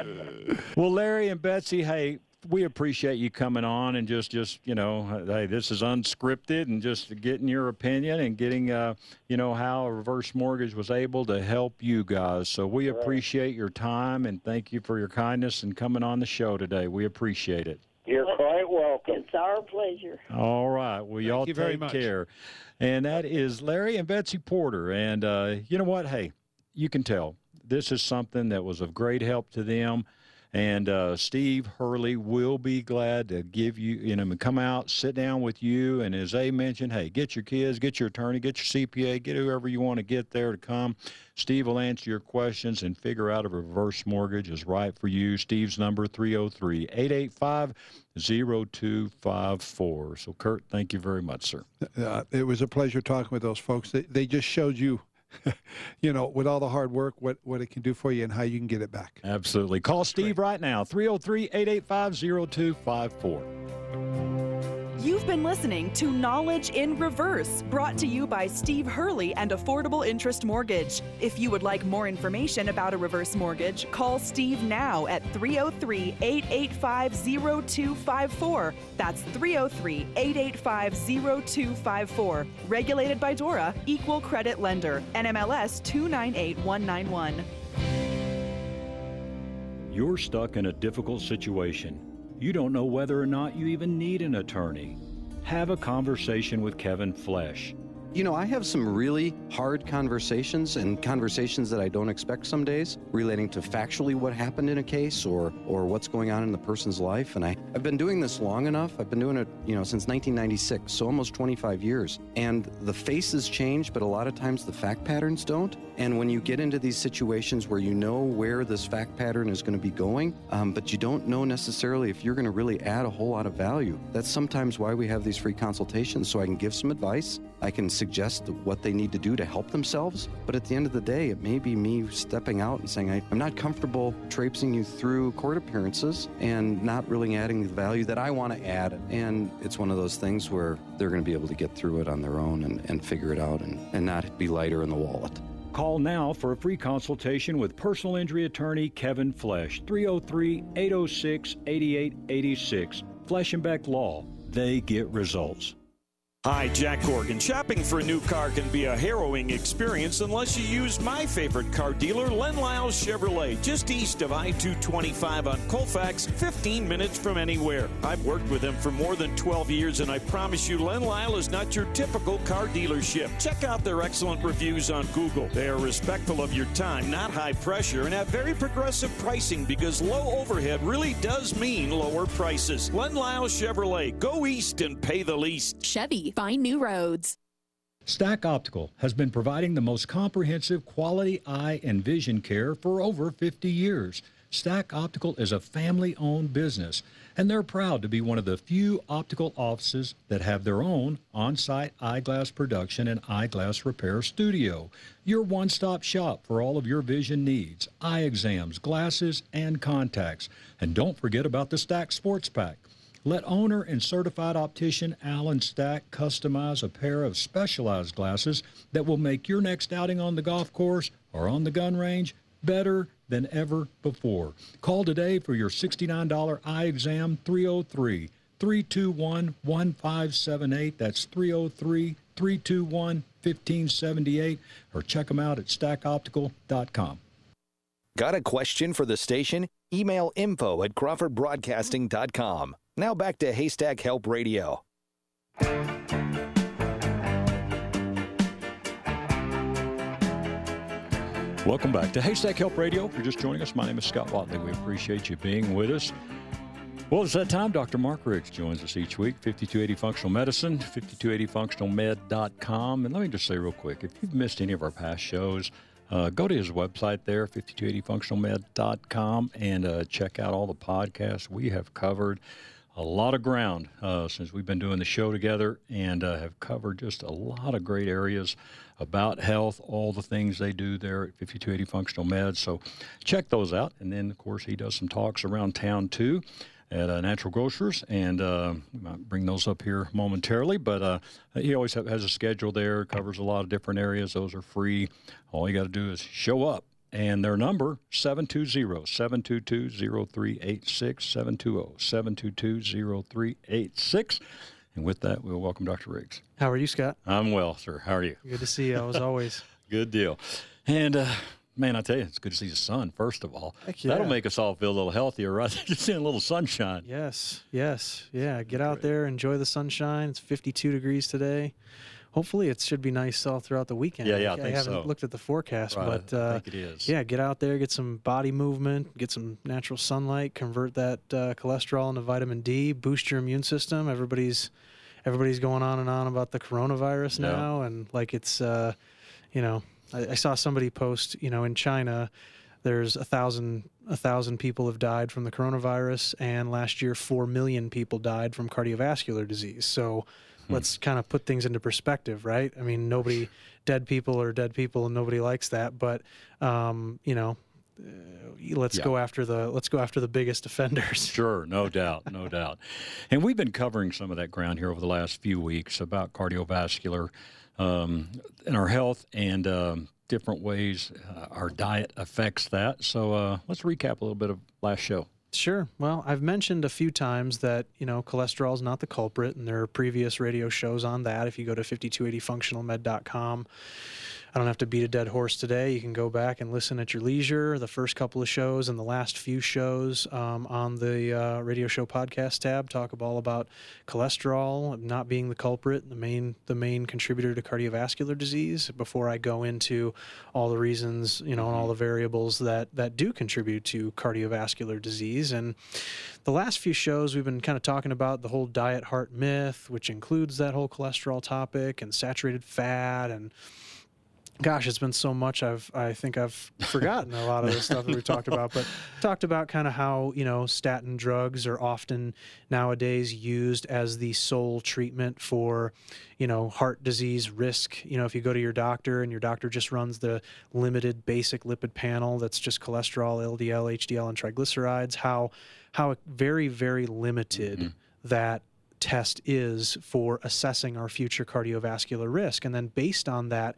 Speaker 2: Well, Larry and Betsy, hey, we appreciate you coming on and just, just you know, hey, this is unscripted, and just getting your opinion and getting, uh, you know, how a reverse mortgage was able to help you guys. So we
Speaker 7: Right.
Speaker 2: appreciate your time, and thank you for your kindness and coming on the show today. We appreciate it.
Speaker 7: You're quite welcome.
Speaker 8: It's our pleasure.
Speaker 2: All right. Well, y'all
Speaker 4: you
Speaker 2: take
Speaker 4: very much.
Speaker 2: care. And that is Larry and Betsy Porter. And uh, you know what? Hey, you can tell this is something that was of great help to them. And uh, Steve Hurley will be glad to give you, you know, come out, sit down with you. And as they mentioned, hey, get your kids, get your attorney, get your C P A, get whoever you want to get there to come. Steve will answer your questions and figure out if a reverse mortgage is right for you. Steve's number, three oh three, eight eight five, oh two five four. So, Kurt, thank you very much, sir.
Speaker 4: Uh, it was a pleasure talking with those folks. They, they just showed you, you know, with all the hard work, what, what it can do for you and how you can get it back.
Speaker 2: Absolutely. Call Steve right now, three oh three, eight eight five, oh two five four.
Speaker 6: You've been listening to Knowledge in Reverse, brought to you by Steve Hurley and Affordable Interest Mortgage. If you would like more information about a reverse mortgage, call Steve now at three oh three, eight eight five, oh two five four. That's three oh three, eight eight five, oh two five four. Regulated by DORA, Equal Credit Lender, N M L S two nine eight one nine one.
Speaker 2: You're stuck in a difficult situation. You don't know whether or not you even need an attorney. Have a conversation with Kevin Flesh.
Speaker 9: You know, I have some really hard conversations, and conversations that I don't expect some days, relating to factually what happened in a case or or what's going on in the person's life. And I, I've been doing this long enough. I've been doing it, you know, since nineteen ninety-six, so almost twenty-five years. And the faces change, but a lot of times the fact patterns don't. And when you get into these situations where you know where this fact pattern is going to be going, um, but you don't know necessarily if you're going to really add a whole lot of value, that's sometimes why we have these free consultations, so I can give some advice. I can suggest what they need to do to help themselves. But at the end of the day, it may be me stepping out and saying, I, I'm not comfortable traipsing you through court appearances and not really adding the value that I want to add. And it's one of those things where they're going to be able to get through it on their own and, and figure it out and, and not be lighter in the wallet.
Speaker 2: Call now for a free consultation with personal injury attorney Kevin Flesh, three oh three, eight oh six, eight eight eight six. Flesh and Beck Law. They get results.
Speaker 10: Hi, Jack Corgan. Shopping for a new car can be a harrowing experience unless you use my favorite car dealer, Len Lyles Chevrolet, just east of I two twenty-five on Colfax, fifteen minutes from anywhere. I've worked with them for more than twelve years, and I promise you, Len Lyle is not your typical car dealership. Check out their excellent reviews on Google. They are respectful of your time, not high pressure, and have very progressive pricing because low overhead really does mean lower prices. Len Lyles Chevrolet. Go east and pay the least.
Speaker 11: Chevy. Find new roads.
Speaker 2: Stack Optical has been providing the most comprehensive quality eye and vision care for over fifty years. Stack Optical is a family-owned business, and they're proud to be one of the few optical offices that have their own on-site eyeglass production and eyeglass repair studio. Your one-stop shop for all of your vision needs, eye exams, glasses, and contacts. And don't forget about the Stack Sports Pack. Let owner and certified optician Alan Stack customize a pair of specialized glasses that will make your next outing on the golf course or on the gun range better than ever before. Call today for your sixty-nine dollars eye exam, three oh three, three two one, one five seven eight. That's three oh three, three two one, one five seven eight, or check them out at stack optical dot com.
Speaker 5: Got a question for the station? Email info at crawford broadcasting dot com. Now back to Haystack Help Radio.
Speaker 2: Welcome back to Haystack Help Radio. If you're just joining us, my name is Scott Watley. We appreciate you being with us. Well, it's that time. Doctor Mark Riggs joins us each week, fifty-two eighty Functional Medicine, fifty-two eighty functional med dot com. And let me just say real quick, if you've missed any of our past shows, uh, go to his website there, fifty-two eighty functional med dot com, and uh, check out all the podcasts. We have covered a lot of ground uh, since we've been doing the show together, and uh, have covered just a lot of great areas about health, all the things they do there at fifty-two eighty Functional Med. So check those out. And then, of course, he does some talks around town, too, at uh, Natural Grocers, and uh, we might bring those up here momentarily. But uh, he always have, has a schedule there, covers a lot of different areas. Those are free. All you got to do is show up. And their number, seven two zero, seven two two, zero three eight six, seven two zero, seven two two, zero three eight six. And with that, we'll welcome Doctor Riggs.
Speaker 12: How are you, Scott?
Speaker 2: I'm well, sir. How are you?
Speaker 12: Good to see you, as always.
Speaker 2: Good deal. And, uh, man, I tell you, it's good to see the sun, first of all.
Speaker 12: Heck yeah.
Speaker 2: That'll make us all feel a little healthier, right? Just seeing a little sunshine.
Speaker 12: Yes, yes. Yeah, get out there, enjoy the sunshine. It's fifty-two degrees today. Hopefully it should be nice all throughout the weekend.
Speaker 2: Yeah, yeah, I,
Speaker 12: I
Speaker 2: think
Speaker 12: haven't
Speaker 2: so.
Speaker 12: looked at the forecast,
Speaker 2: right,
Speaker 12: but
Speaker 2: I
Speaker 12: uh,
Speaker 2: think it is.
Speaker 12: Yeah, get out there, get some body movement, get some natural sunlight, convert that uh, cholesterol into vitamin D, boost your immune system. Everybody's everybody's going on and on about the coronavirus
Speaker 2: yeah.
Speaker 12: now, and like it's, uh, you know, I, I saw somebody post, you know, in China, there's a thousand a thousand people have died from the coronavirus, and last year four million people died from cardiovascular disease. So let's kind of put things into perspective, right? I mean, nobody, dead people are dead people, and nobody likes that. But um, you know, uh, let's
Speaker 2: yeah.
Speaker 12: go after the let's go after the biggest offenders.
Speaker 2: Sure, no doubt, no doubt. And we've been covering some of that ground here over the last few weeks about cardiovascular um, and our health, and um, different ways uh, our diet affects that. So uh, let's recap a little bit of last show.
Speaker 12: Sure. Well, I've mentioned a few times that, you know, cholesterol is not the culprit, and there are previous radio shows on that. If you go to fifty-two eighty functional med dot com, I don't have to beat a dead horse today. You can go back and listen at your leisure. The first couple of shows and the last few shows um, on the uh, radio show podcast tab talk all about cholesterol not being the culprit, the main the main contributor to cardiovascular disease. Before I go into all the reasons, you know, and all the variables that that do contribute to cardiovascular disease. And the last few shows we've been kind of talking about the whole diet heart myth, which includes that whole cholesterol topic and saturated fat, and gosh, it's been so much I've I think I've forgotten a lot of the stuff that we talked about, but talked about kind of how, you know, statin drugs are often nowadays used as the sole treatment for, you know, heart disease risk. You know, if you go to your doctor and your doctor just runs the limited basic lipid panel that's just cholesterol, L D L, H D L, and triglycerides, how how very, very limited mm-hmm. that test is for assessing our future cardiovascular risk. And then based on that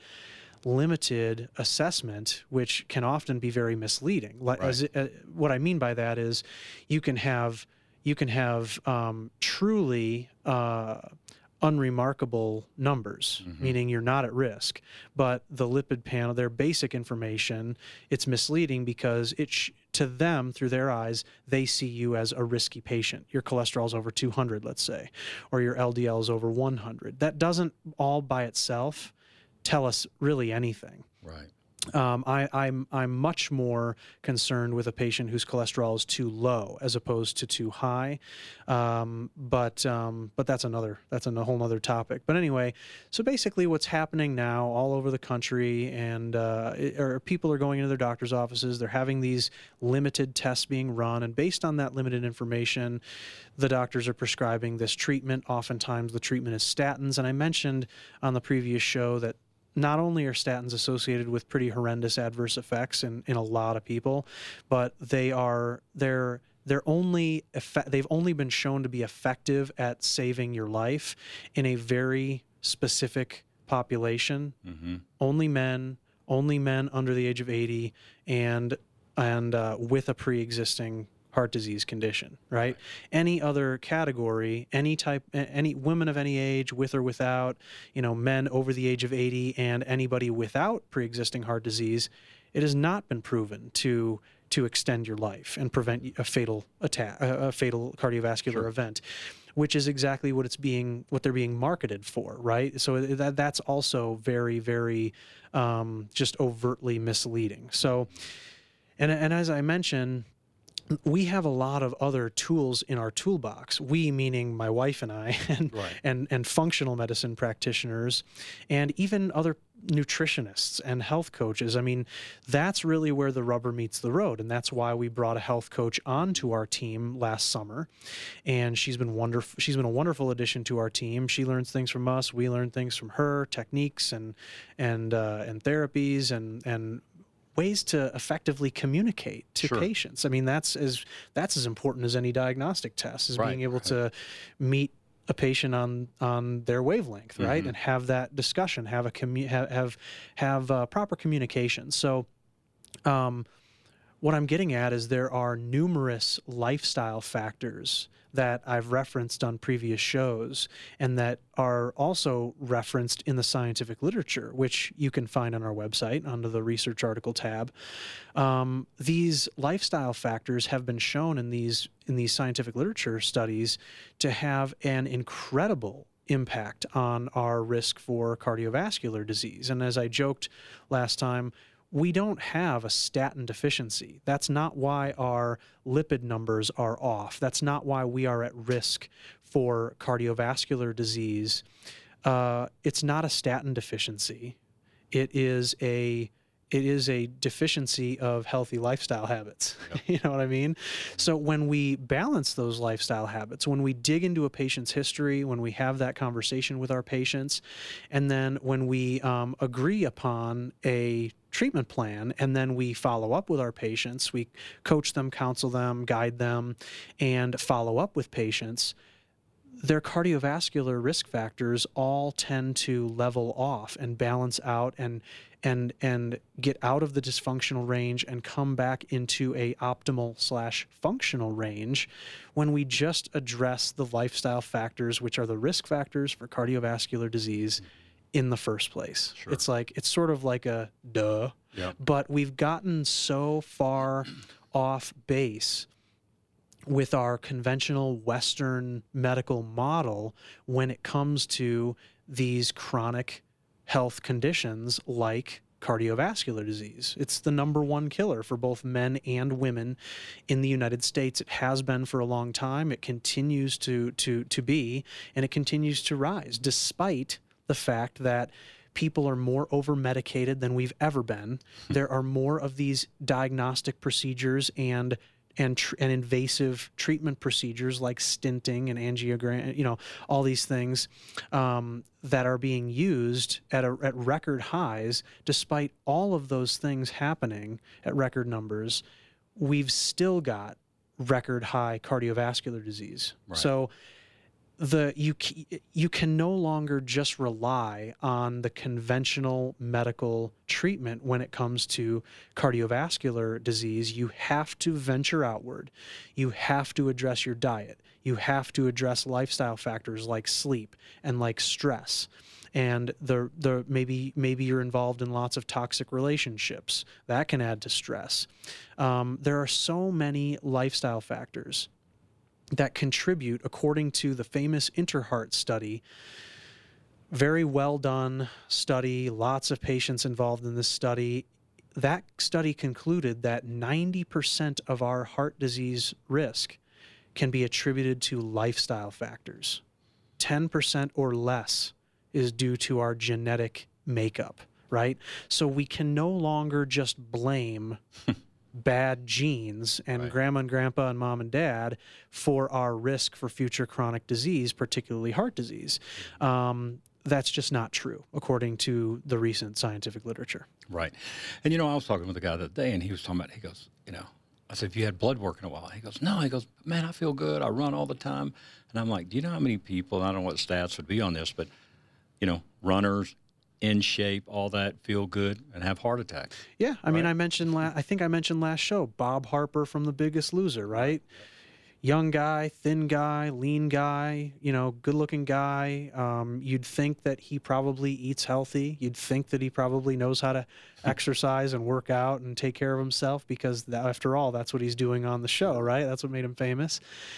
Speaker 12: limited assessment, which can often be very misleading. Right. As, uh, what I mean by that is you can have you can have um, truly uh, unremarkable numbers, mm-hmm. meaning you're not at risk, but the lipid panel, their basic information, it's misleading because it sh- to them, through their eyes, they see you as a risky patient. Your cholesterol's over two hundred, let's say, or your L D L is over one hundred. That doesn't all by itself tell us really anything.
Speaker 2: Right.
Speaker 12: Um, I, I'm I'm much more concerned with a patient whose cholesterol is too low as opposed to too high, um, but um, but that's another that's a whole other topic. But anyway, so basically, what's happening now all over the country, and uh, it, or people are going into their doctor's offices, they're having these limited tests being run, and based on that limited information, the doctors are prescribing this treatment. Oftentimes, the treatment is statins, and I mentioned on the previous show that not only are statins associated with pretty horrendous adverse effects in, in a lot of people, but they are they're they're only effect, they've only been shown to be effective at saving your life in a very specific population. Mm-hmm. Only men, only men under the age of eighty, and and uh, with a pre-existing heart disease condition, right? right? Any other category, any type, any women of any age, with or without, you know, men over the age of eighty, and anybody without pre-existing heart disease, it has not been proven to to extend your life and prevent a fatal attack, a fatal cardiovascular sure. event, which is exactly what it's being, what they're being marketed for, right? So that that's also very, very um, just overtly misleading. So, and and as I mentioned, we have a lot of other tools in our toolbox. We, meaning my wife and I, and, right. and, and functional medicine practitioners, and even other nutritionists and health coaches. I mean, that's really where the rubber meets the road, and that's why we brought a health coach onto our team last summer. And she's been wonderful. She's been a wonderful addition to our team. She learns things from us. We learn things from her, techniques and and uh, and therapies and and. ways to effectively communicate to sure. patients. I mean, that's as that's as important as any diagnostic test, is right, being able right. to meet a patient on on their wavelength, right, mm-hmm. and have that discussion, have a commu- have have, have uh, proper communication. So, um, what I'm getting at is there are numerous lifestyle factors that I've referenced on previous shows and that are also referenced in the scientific literature, which you can find on our website under the research article tab. Um, these lifestyle factors have been shown in these in these scientific literature studies to have an incredible impact on our risk for cardiovascular disease. And as I joked last time, we don't have a statin deficiency. That's not why our lipid numbers are off. That's not why we are at risk for cardiovascular disease. Uh, it's not a statin deficiency. It is a it is a deficiency of healthy lifestyle habits. Yep. You know what I mean? So when we balance those lifestyle habits, when we dig into a patient's history, when we have that conversation with our patients, and then when we um, agree upon a treatment plan, and then we follow up with our patients, we coach them, counsel them, guide them, and follow up with patients, their cardiovascular risk factors all tend to level off and balance out and and and get out of the dysfunctional range and come back into a optimal slash functional range when we just address the lifestyle factors, which are the risk factors for cardiovascular disease in the first place. Sure. It's like, it's sort of like a duh, yep. but we've gotten so far off base with our conventional Western medical model when it comes to these chronic health conditions like cardiovascular disease. It's the number one killer for both men and women in the United States. It has been for a long time. It continues to to to be, and it continues to rise, despite the fact that people are more over-medicated than we've ever been. There are more of these diagnostic procedures and and tr- and invasive treatment procedures like stenting and angiogram, you know, all these things um, that are being used at a, at record highs. Despite all of those things happening at record numbers, we've still got record high cardiovascular disease. Right. So the you you can no longer just rely on the conventional medical treatment when it comes to cardiovascular disease. You have to venture outward. You have to address your diet. You have to address lifestyle factors like sleep and like stress. And the the maybe maybe you're involved in lots of toxic relationships. That can add to stress. Um, there are so many lifestyle factors that contribute, according to the famous InterHeart study. Very well done study, lots of patients involved in this study. that study concluded that ninety percent of our heart disease risk can be attributed to lifestyle factors. ten percent or less is due to our genetic makeup, right? So we can no longer just blame bad genes and right. grandma and grandpa and mom and dad for our risk for future chronic disease, particularly heart disease. Um, that's just not true, according to the recent scientific literature.
Speaker 2: Right. And, you know, I was talking with a guy the other day, and he was talking about, he goes, you know, I said, have you had blood work in a while? He goes, no. He goes, man, I feel good. I run all the time. And I'm like, do you know how many people, and I don't know what stats would be on this, but, you know, runners, in shape, all that, feel good, and have heart attacks.
Speaker 12: Yeah, I right? mean, I mentioned, la- I think I mentioned last show, Bob Harper from The Biggest Loser, right? Young guy, thin guy, lean guy, you know, good-looking guy. Um, you'd think that he probably eats healthy. You'd think that he probably knows how to exercise and work out and take care of himself because, that, after all, that's what he's doing on the show, right? That's what made him famous.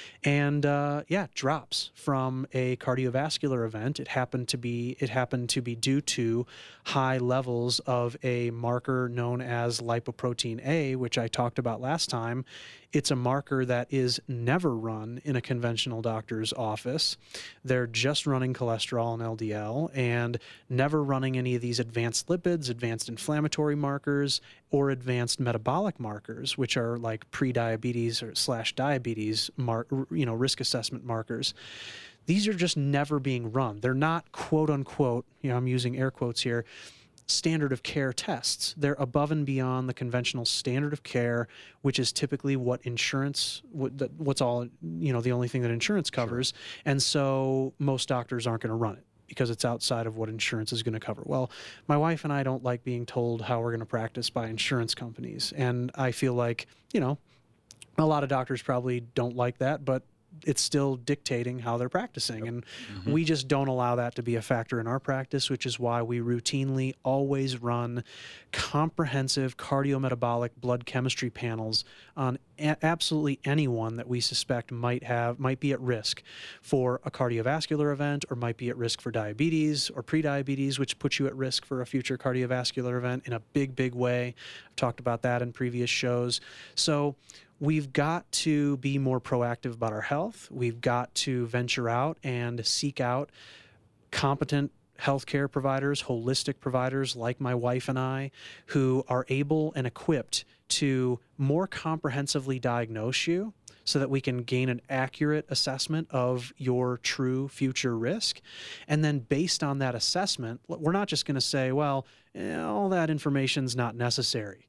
Speaker 12: And uh, yeah, drops from a cardiovascular event. It happened to be it happened to be due to high levels of a marker known as lipoprotein A, which I talked about last time. It's a marker that is never run in a conventional doctor's office. They're just running cholesterol and L D L and never running any of these advanced lipids, advanced inflammatory markers, or advanced metabolic markers, which are like pre-diabetes or slash diabetes mark, you know, risk assessment markers. These are just never being run. They're not quote unquote, you know, I'm using air quotes here, standard of care tests. They're above and beyond the conventional standard of care, which is typically what insurance, what, what's all, you know, the only thing that insurance covers. Sure. And so most doctors aren't going to run it because it's outside of what insurance is going to cover. Well, my wife and I don't like being told how we're going to practice by insurance companies. And I feel like, you know, a lot of doctors probably don't like that, but it's still dictating how they're practicing. And mm-hmm. we just don't allow that to be a factor in our practice, which is why we routinely always run comprehensive cardiometabolic blood chemistry panels on a- absolutely anyone that we suspect might have, might be at risk for a cardiovascular event or might be at risk for diabetes or prediabetes, which puts you at risk for a future cardiovascular event in a big, big way. I've talked about that in previous shows. So we've got to be more proactive about our health. We've got to venture out and seek out competent healthcare providers, holistic providers like my wife and I, who are able and equipped to more comprehensively diagnose you so that we can gain an accurate assessment of your true future risk. And then based on that assessment, we're not just going to say, well, eh, all that information's not necessary.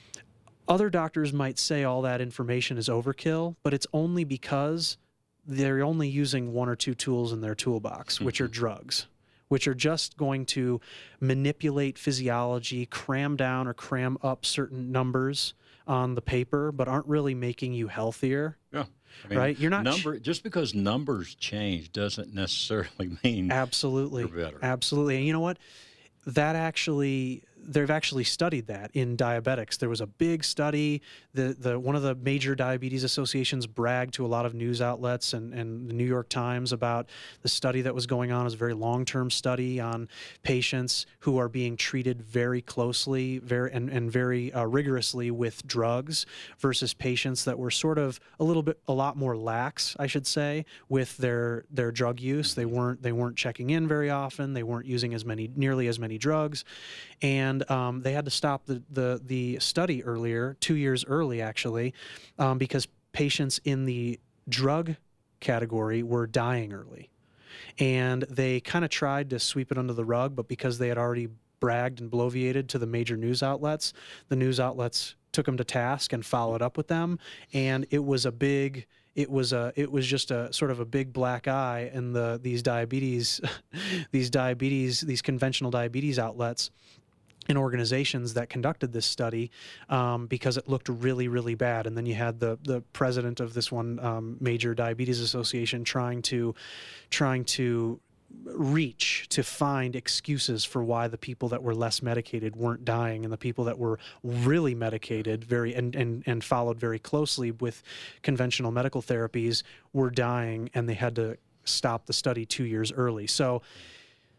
Speaker 12: Other doctors might say all that information is overkill, but it's only because they're only using one or two tools in their toolbox, mm-hmm. which are drugs, which are just going to manipulate physiology, cram down or cram up certain numbers on the paper, but aren't really making you healthier.
Speaker 2: Yeah. I mean,
Speaker 12: right? You're not
Speaker 2: number just because numbers change doesn't necessarily mean
Speaker 12: absolutely
Speaker 2: you're better.
Speaker 12: Absolutely. And you know what? That actually, they've actually studied that in diabetics. There was a big study. The the one of the major diabetes associations bragged to a lot of news outlets and, and the New York Times about the study that was going on. It was a very long-term study on patients who are being treated very closely very and, and very uh, rigorously with drugs versus patients that were sort of a little bit, a lot more lax, I should say, with their their drug use. They weren't they weren't checking in very often. They weren't using as many, nearly as many drugs. And And um, they had to stop the, the, the study earlier, two years early actually, um, because patients in the drug category were dying early. And they kind of tried to sweep it under the rug, but because they had already bragged and bloviated to the major news outlets, the news outlets took them to task and followed up with them. And it was a big... It was a. It was just a sort of a big black eye in the these diabetes, these diabetes, these conventional diabetes outlets and organizations that conducted this study um, because it looked really, really bad. And then you had the the president of this one um, major diabetes association trying to, trying to reach to find excuses for why the people that were less medicated weren't dying and the people that were really medicated very and, and, and followed very closely with conventional medical therapies were dying, and they had to stop the study two years early. So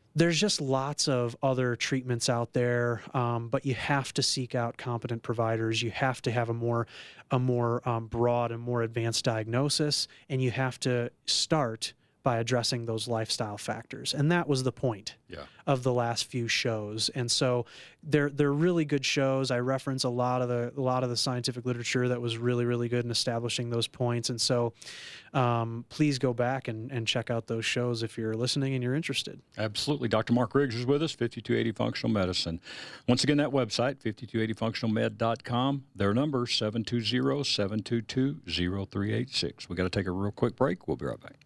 Speaker 12: there's just lots of other treatments out there, um, but you have to seek out competent providers. You have to have a more, a more um, broad and more advanced diagnosis, and you have to start by addressing those lifestyle factors. And that was the point
Speaker 2: yeah.
Speaker 12: of the last few shows. And so they're they're really good shows. I reference a lot of the a lot of the scientific literature that was really, really good in establishing those points. And so um, please go back and, and check out those shows if you're listening and you're interested.
Speaker 2: Absolutely. Doctor Mark Riggs is with us, fifty-two eighty Functional Medicine. Once again, that website, fifty-two eighty functional med dot com. Their number, seven two zero, seven two two, zero three eight six. We got to take a real quick break. We'll be right back.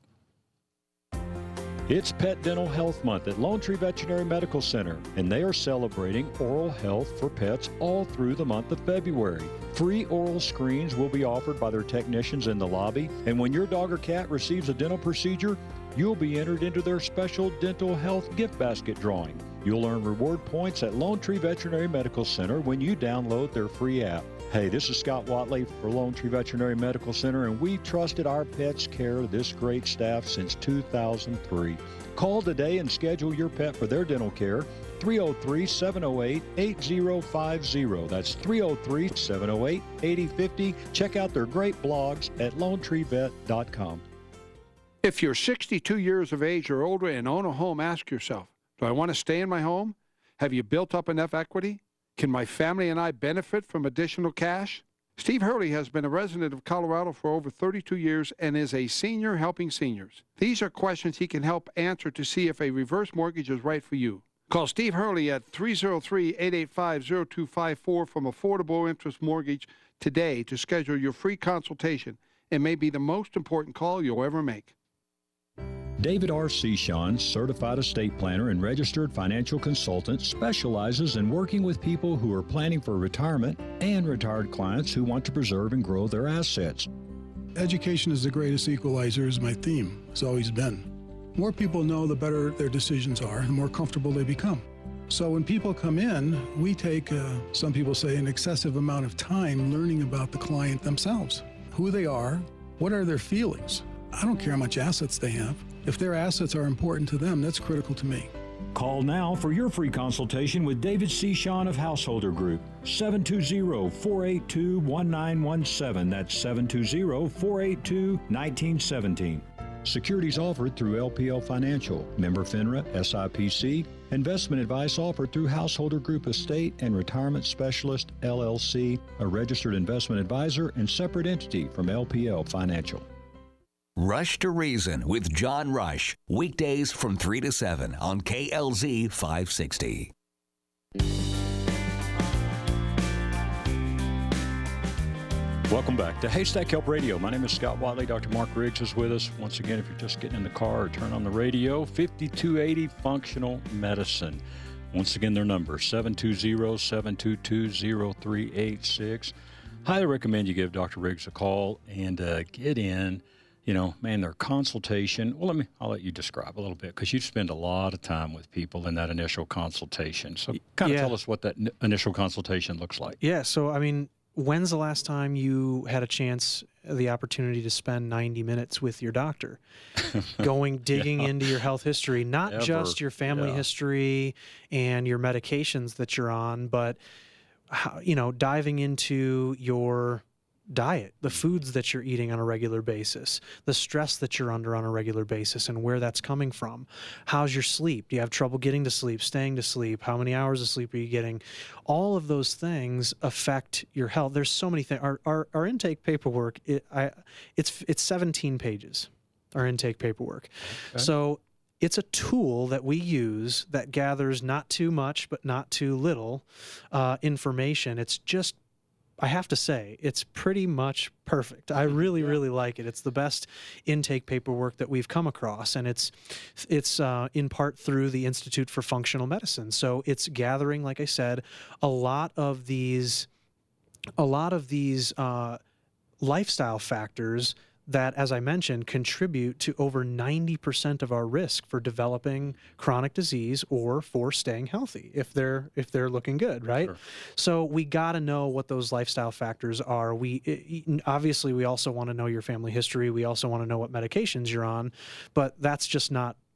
Speaker 2: It's Pet Dental Health Month at Lone Tree Veterinary Medical Center, and they are celebrating oral health for pets all through the month of February. Free oral screens will be offered by their technicians in the lobby, and when your dog or cat receives a dental procedure, you'll be entered into their special dental health gift basket drawing. You'll earn reward points at Lone Tree Veterinary Medical Center when you download their free app. Hey, this is Scott Watley for Lone Tree Veterinary Medical Center, and we've trusted our pets' care to this great staff since two thousand three. Call today and schedule your pet for their dental care, three oh three, seven oh eight, eight oh five oh. That's three oh three, seven oh eight, eight oh five oh. Check out their great blogs at lone tree vet dot com.
Speaker 4: If you're sixty-two years of age or older and own a home, ask yourself, do I want to stay in my home? Have you built up enough equity? Can my family and I benefit from additional cash? Steve Hurley has been a resident of Colorado for over thirty-two years and is a senior helping seniors. These are questions he can help answer to see if a reverse mortgage is right for you. Call Steve Hurley at three oh three, eight eight five, oh two five four from Affordable Interest Mortgage today to schedule your free consultation. It may be the most important call you'll ever make.
Speaker 2: David R. Sechon, certified estate planner and registered financial consultant, specializes in working with people who are planning for retirement and retired clients who want to preserve and grow their assets.
Speaker 13: Education is the greatest equalizer is my theme. It's always been. More people know, the better their decisions are, the more comfortable they become. So when people come in, we take, uh, some people say, an excessive amount of time learning about the client themselves, who they are, what are their feelings. I don't care how much assets they have. If their assets are important to them, that's critical to me.
Speaker 14: Call now for your free consultation with David Sechon of Householder Group. seven two zero, four eight two, one nine one seven. That's seven two zero, four eight two, one nine one seven.
Speaker 2: Securities offered through L P L Financial, member FINRA, S I P C. Investment advice offered through Householder Group Estate and Retirement Specialist, L L C, a registered investment advisor and separate entity from L P L Financial.
Speaker 15: Rush to Reason with John Rush, weekdays from three to seven on K L Z five sixty.
Speaker 2: Welcome back to Haystack Help Radio. My name is Scott Watley. Doctor Mark Riggs is with us. Once again, if you're just getting in the car or turn on the radio, fifty-two eighty Functional Medicine. Once again, their number, seven two zero, seven two two, zero three eight six. Highly recommend you give Doctor Riggs a call and uh, get in. You know, man, their consultation, well, let me, I'll let you describe a little bit because you spend a lot of time with people in that initial consultation. So kind of
Speaker 12: Yeah.
Speaker 2: tell us what that n- initial consultation looks like.
Speaker 12: Yeah, so I mean, when's the last time you had a chance, the opportunity to spend ninety minutes with your doctor? Going, digging
Speaker 2: Yeah.
Speaker 12: into your health history, not
Speaker 2: Ever.
Speaker 12: just your family
Speaker 2: Yeah.
Speaker 12: history and your medications that you're on, but, how, you know, diving into your diet, the foods that you're eating on a regular basis, the stress that you're under on a regular basis and where that's coming from. How's your sleep? Do you have trouble getting to sleep, staying to sleep? How many hours of sleep are you getting? All of those things affect your health. There's so many things. Our, our, our intake paperwork, it, I, it's, it's seventeen pages, our intake paperwork.
Speaker 2: Okay.
Speaker 12: So it's a tool that we use that gathers not too much, but not too little uh, information. It's just, I have to say, it's pretty much perfect. I really, yeah. really like it. It's the best intake paperwork that we've come across, and it's it's uh, in part through the Institute for Functional Medicine. So it's gathering, like I said, a lot of these, a lot of these uh, lifestyle factors that, as I mentioned, contribute to over ninety percent of our risk for developing chronic disease or for staying healthy if they're if they're looking good, right?
Speaker 2: Sure.
Speaker 12: So we got to know what those lifestyle factors are. We it, obviously we also want to know your family history. We also want to know what medications you're on, but that's just not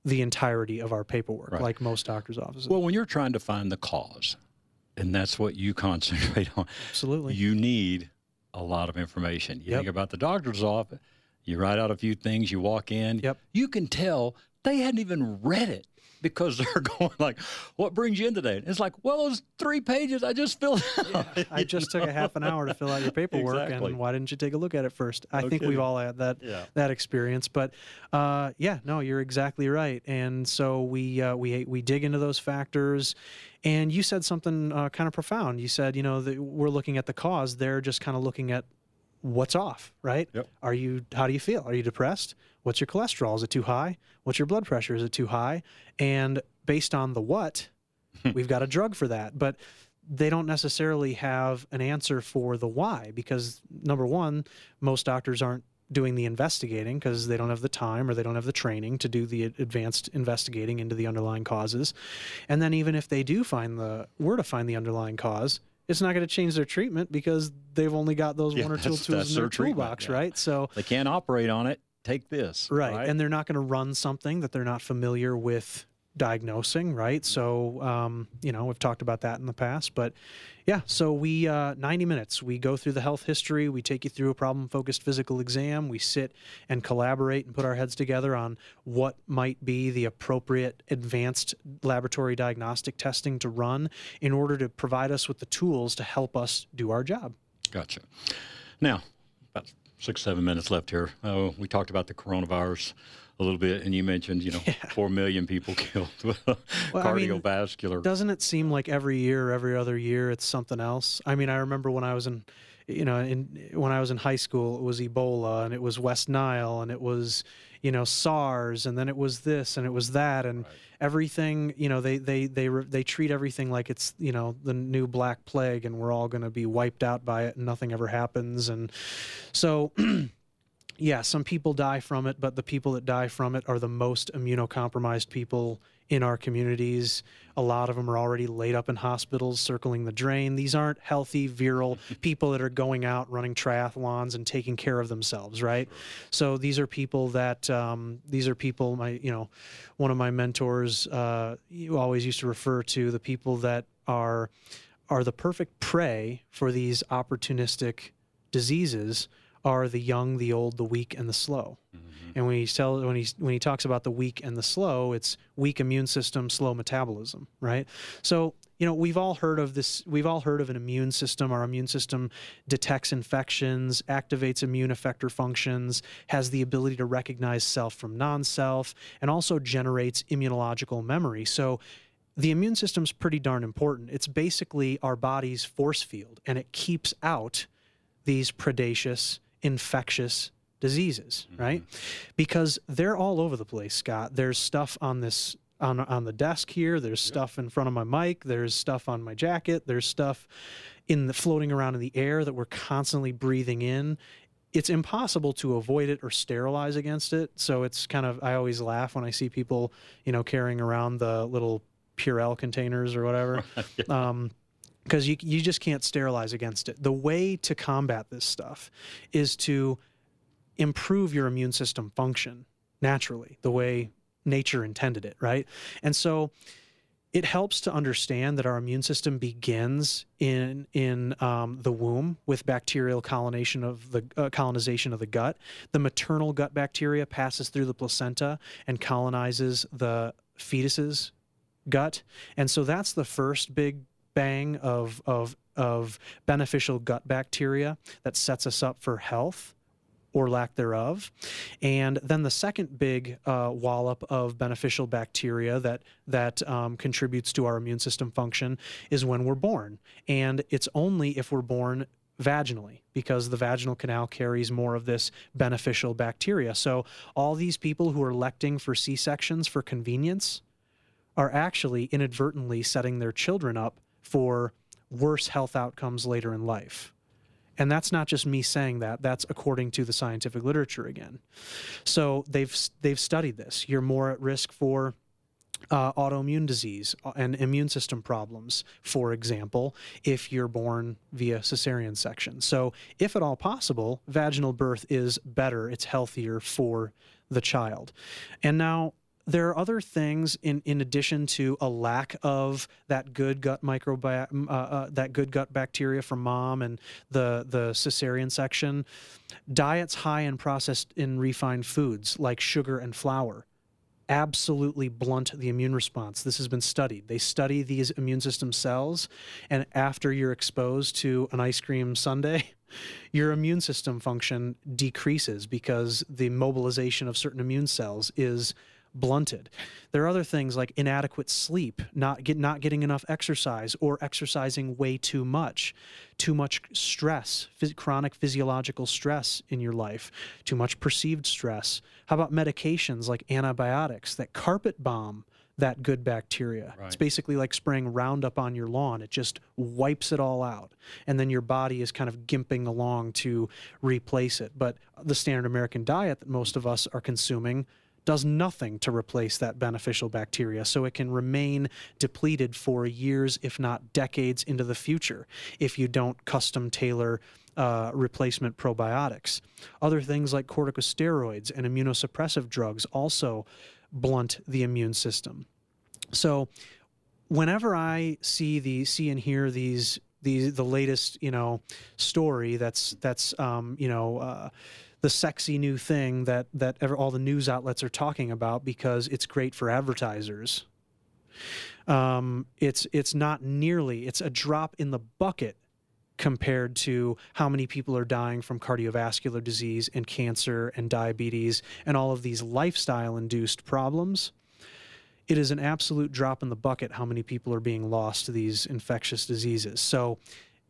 Speaker 12: the entirety of our paperwork,
Speaker 2: Right.
Speaker 12: like most doctors' offices.
Speaker 2: Well, when you're trying to find the cause, and that's what you concentrate on,
Speaker 12: absolutely,
Speaker 2: you need a lot of information. You
Speaker 12: Yep.
Speaker 2: think about the doctor's office, you write out a few things, you walk in,
Speaker 12: yep.
Speaker 2: you can tell they hadn't even read it because they're going like, what brings you in today? It's like, well, those three pages I just filled out.
Speaker 12: Yeah, I just took a half an hour to fill out your paperwork,
Speaker 2: Exactly.
Speaker 12: and why didn't you take a look at it first? I
Speaker 2: No
Speaker 12: think
Speaker 2: kidding.
Speaker 12: we've all had that
Speaker 2: Yeah.
Speaker 12: that experience, but uh, yeah, no, you're exactly right. And so we uh, we we dig into those factors. And you said something uh, kind of profound. You said, you know, that we're looking at the cause. They're just kind of looking at what's off, right?
Speaker 2: Yep.
Speaker 12: Are you? How do you feel? Are you depressed? What's your cholesterol? Is it too high? What's your blood pressure? Is it too high? And based on the what, we've got a drug for that. But they don't necessarily have an answer for the why, because number one, most doctors aren't doing the investigating because they don't have the time or they don't have the training to do the advanced investigating into the underlying causes. And then even if they do find the were to find the underlying cause, it's not going to change their treatment because they've only got those
Speaker 2: Yeah,
Speaker 12: one or two
Speaker 2: that's-
Speaker 12: tools
Speaker 2: that's
Speaker 12: in their
Speaker 2: their treatment,
Speaker 12: toolbox,
Speaker 2: yeah.
Speaker 12: right? So
Speaker 2: They can't operate on it. Take this.
Speaker 12: right.
Speaker 2: Right.
Speaker 12: And they're not going to run something that they're not familiar with diagnosing, right? So, um, you know, we've talked about that in the past, but yeah, so we, uh, ninety minutes, we go through the health history, we take you through a problem-focused physical exam, we sit and collaborate and put our heads together on what might be the appropriate advanced laboratory diagnostic testing to run in order to provide us with the tools to help us do our job.
Speaker 2: Gotcha. Now, about six, seven minutes left here. Oh, we talked about the coronavirus a little bit, and you mentioned, you know, yeah. four million people killed with well, cardiovascular.
Speaker 12: I mean, doesn't it seem like every year, or every other year, it's something else? I mean, I remember when I was in, you know, in when I was in high school, it was Ebola, and it was West Nile, and it was, you know, SARS, and then it was this, and it was that, and right. everything. You know, they they they they treat everything like it's, you know, the new Black Plague, and we're all going to be wiped out by it, and nothing ever happens, and so. Yeah, some people die from it, but the people that die from it are the most immunocompromised people in our communities. A lot of them are already laid up in hospitals circling the drain. These aren't healthy, virile people that are going out running triathlons and taking care of themselves, right? So these are people that, um, these are people, my, you know, one of my mentors uh, you always used to refer to the people that are, are the perfect prey for these opportunistic diseases are the young, the old, the weak, and the slow. Mm-hmm. And when he tell, when he when he talks about the weak and the slow, it's weak immune system, slow metabolism, right? So, you know, we've all heard of this. We've all heard of an immune system. Our immune system detects infections, activates immune effector functions, has the ability to recognize self from non-self, and also generates immunological memory. So the immune system's pretty darn important. It's basically our body's force field, and it keeps out these predaceous, infectious diseases, mm-hmm. right? Because they're all over the place, Scott. There's stuff on this on on the desk here. There's yep. stuff in front of my mic. There's stuff on my jacket. There's stuff in the floating around in the air that we're constantly breathing in. It's impossible to avoid it or sterilize against it. So it's kind of, I always laugh when I see people, you know, carrying around the little Purell containers or whatever. yeah. um, because you, you just can't sterilize against it. The way to combat this stuff is to improve your immune system function naturally, the way nature intended it, right? And so it helps to understand that our immune system begins in in um, the womb with bacterial colonization of the uh, colonization of the gut. The maternal gut bacteria passes through the placenta and colonizes the fetus's gut. And so that's the first big bang of, of, of beneficial gut bacteria that sets us up for health or lack thereof. And then the second big uh, wallop of beneficial bacteria that, that um, contributes to our immune system function is when we're born. And it's only if we're born vaginally, because the vaginal canal carries more of this beneficial bacteria. So all these people who are electing for C-sections for convenience are actually inadvertently setting their children up for worse health outcomes later in life. And that's not just me saying that. That's according to the scientific literature again. So they've they've studied this. You're more at risk for uh, autoimmune disease and immune system problems, for example, if you're born via cesarean section. So if at all possible, vaginal birth is better. It's healthier for the child. And now there are other things in, in addition to a lack of that good gut microbiome, uh, uh, that good gut bacteria from mom and the the cesarean section. Diets high in processed and refined foods like sugar and flour absolutely blunt the immune response. This has been studied. They study these immune system cells, and after you're exposed to an ice cream sundae, your immune system function decreases because the mobilization of certain immune cells is blunted. There are other things like inadequate sleep, not get, not getting enough exercise, or exercising way too much, too much stress, phys- chronic physiological stress in your life, too much perceived stress. How about medications like antibiotics that carpet bomb that good bacteria? Right. It's basically like spraying Roundup on your lawn. It just wipes it all out. And then your body is kind of gimping along to replace it. But the standard American diet that most of us are consuming does nothing to replace that beneficial bacteria, so it can remain depleted for years, if not decades, into the future if you don't custom tailor uh, replacement probiotics. Other things like corticosteroids and immunosuppressive drugs also blunt the immune system. So whenever I see the see and hear these these the latest you know story that's that's um, you know. Uh, the sexy new thing that, that ever, all the news outlets are talking about because it's great for advertisers. Um, it's, it's not nearly, it's a drop in the bucket compared to how many people are dying from cardiovascular disease and cancer and diabetes and all of these lifestyle-induced problems. It is an absolute drop in the bucket how many people are being lost to these infectious diseases. So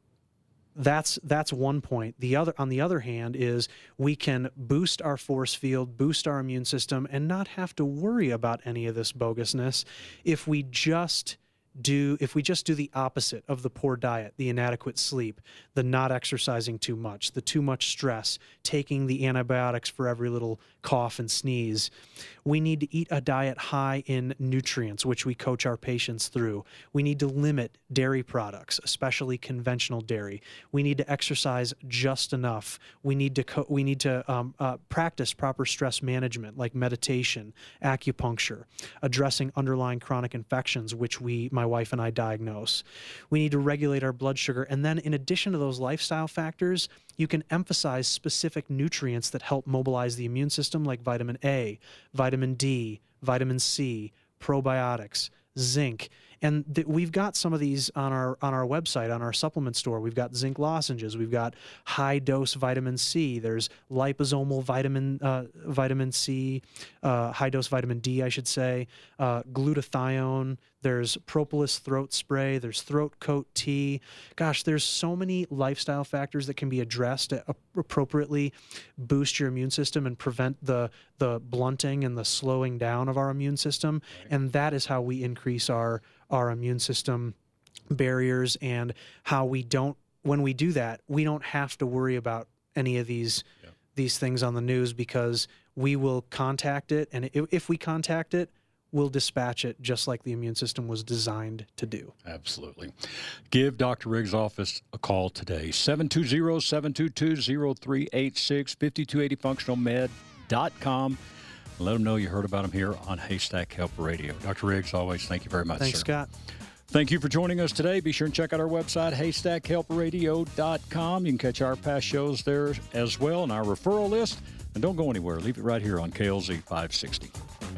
Speaker 12: That's that's one point. The other, on the other hand, is we can boost our force field, boost our immune system, and not have to worry about any of this bogusness if we just do if we just do the opposite of the poor diet, the inadequate sleep, the not exercising too much, the too much stress, taking the antibiotics for every little cough and sneeze. We need to eat a diet high in nutrients, which we coach our patients through. We need to limit dairy products, especially conventional dairy. We need to exercise just enough. We need to co- we need to um, uh, practice proper stress management, like meditation, acupuncture, addressing underlying chronic infections, which we, my wife and I, diagnose. We need to regulate our blood sugar, and then in addition to those lifestyle factors, you can emphasize specific nutrients that help mobilize the immune system, like vitamin A, vitamin D, vitamin C, probiotics, zinc. And th- we've got some of these on our on our website, on our supplement store. We've got zinc lozenges. We've got high-dose vitamin C. There's liposomal vitamin uh, vitamin C, uh, high-dose vitamin D, I should say, uh, glutathione. There's propolis throat spray. There's throat coat tea. Gosh, there's so many lifestyle factors that can be addressed to appropriately boost your immune system and prevent the the blunting and the slowing down of our immune system. Right. And that is how we increase our our immune system barriers, and how we don't, when we do that, we don't have to worry about any of these yeah. these things on the news, because we will contact it, and if, if we contact it, we'll dispatch it just like the immune system was designed to do.
Speaker 2: Absolutely. Give Doctor Riggs' office a call today, seven two zero, seven two two, zero three eight six, five two eight zero functional med dot com. Let them know you heard about them here on Haystack Help Radio. Doctor Riggs, always thank you very much,
Speaker 12: Thanks,
Speaker 2: sir.
Speaker 12: Scott.
Speaker 2: Thank you for joining us today. Be sure and check out our website, haystack help radio dot com. You can catch our past shows there as well, and our referral list. And don't go anywhere. Leave it right here on K L Z five sixty.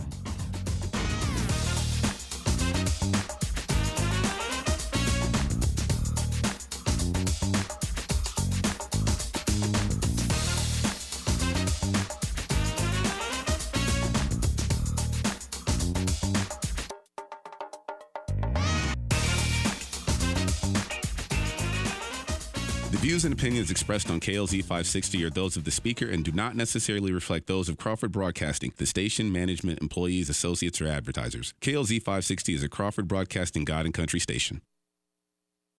Speaker 16: The views and opinions expressed on K L Z five sixty are those of the speaker and do not necessarily reflect those of Crawford Broadcasting, the station, management, employees, associates, or advertisers. K L Z five sixty is a Crawford Broadcasting God and Country station.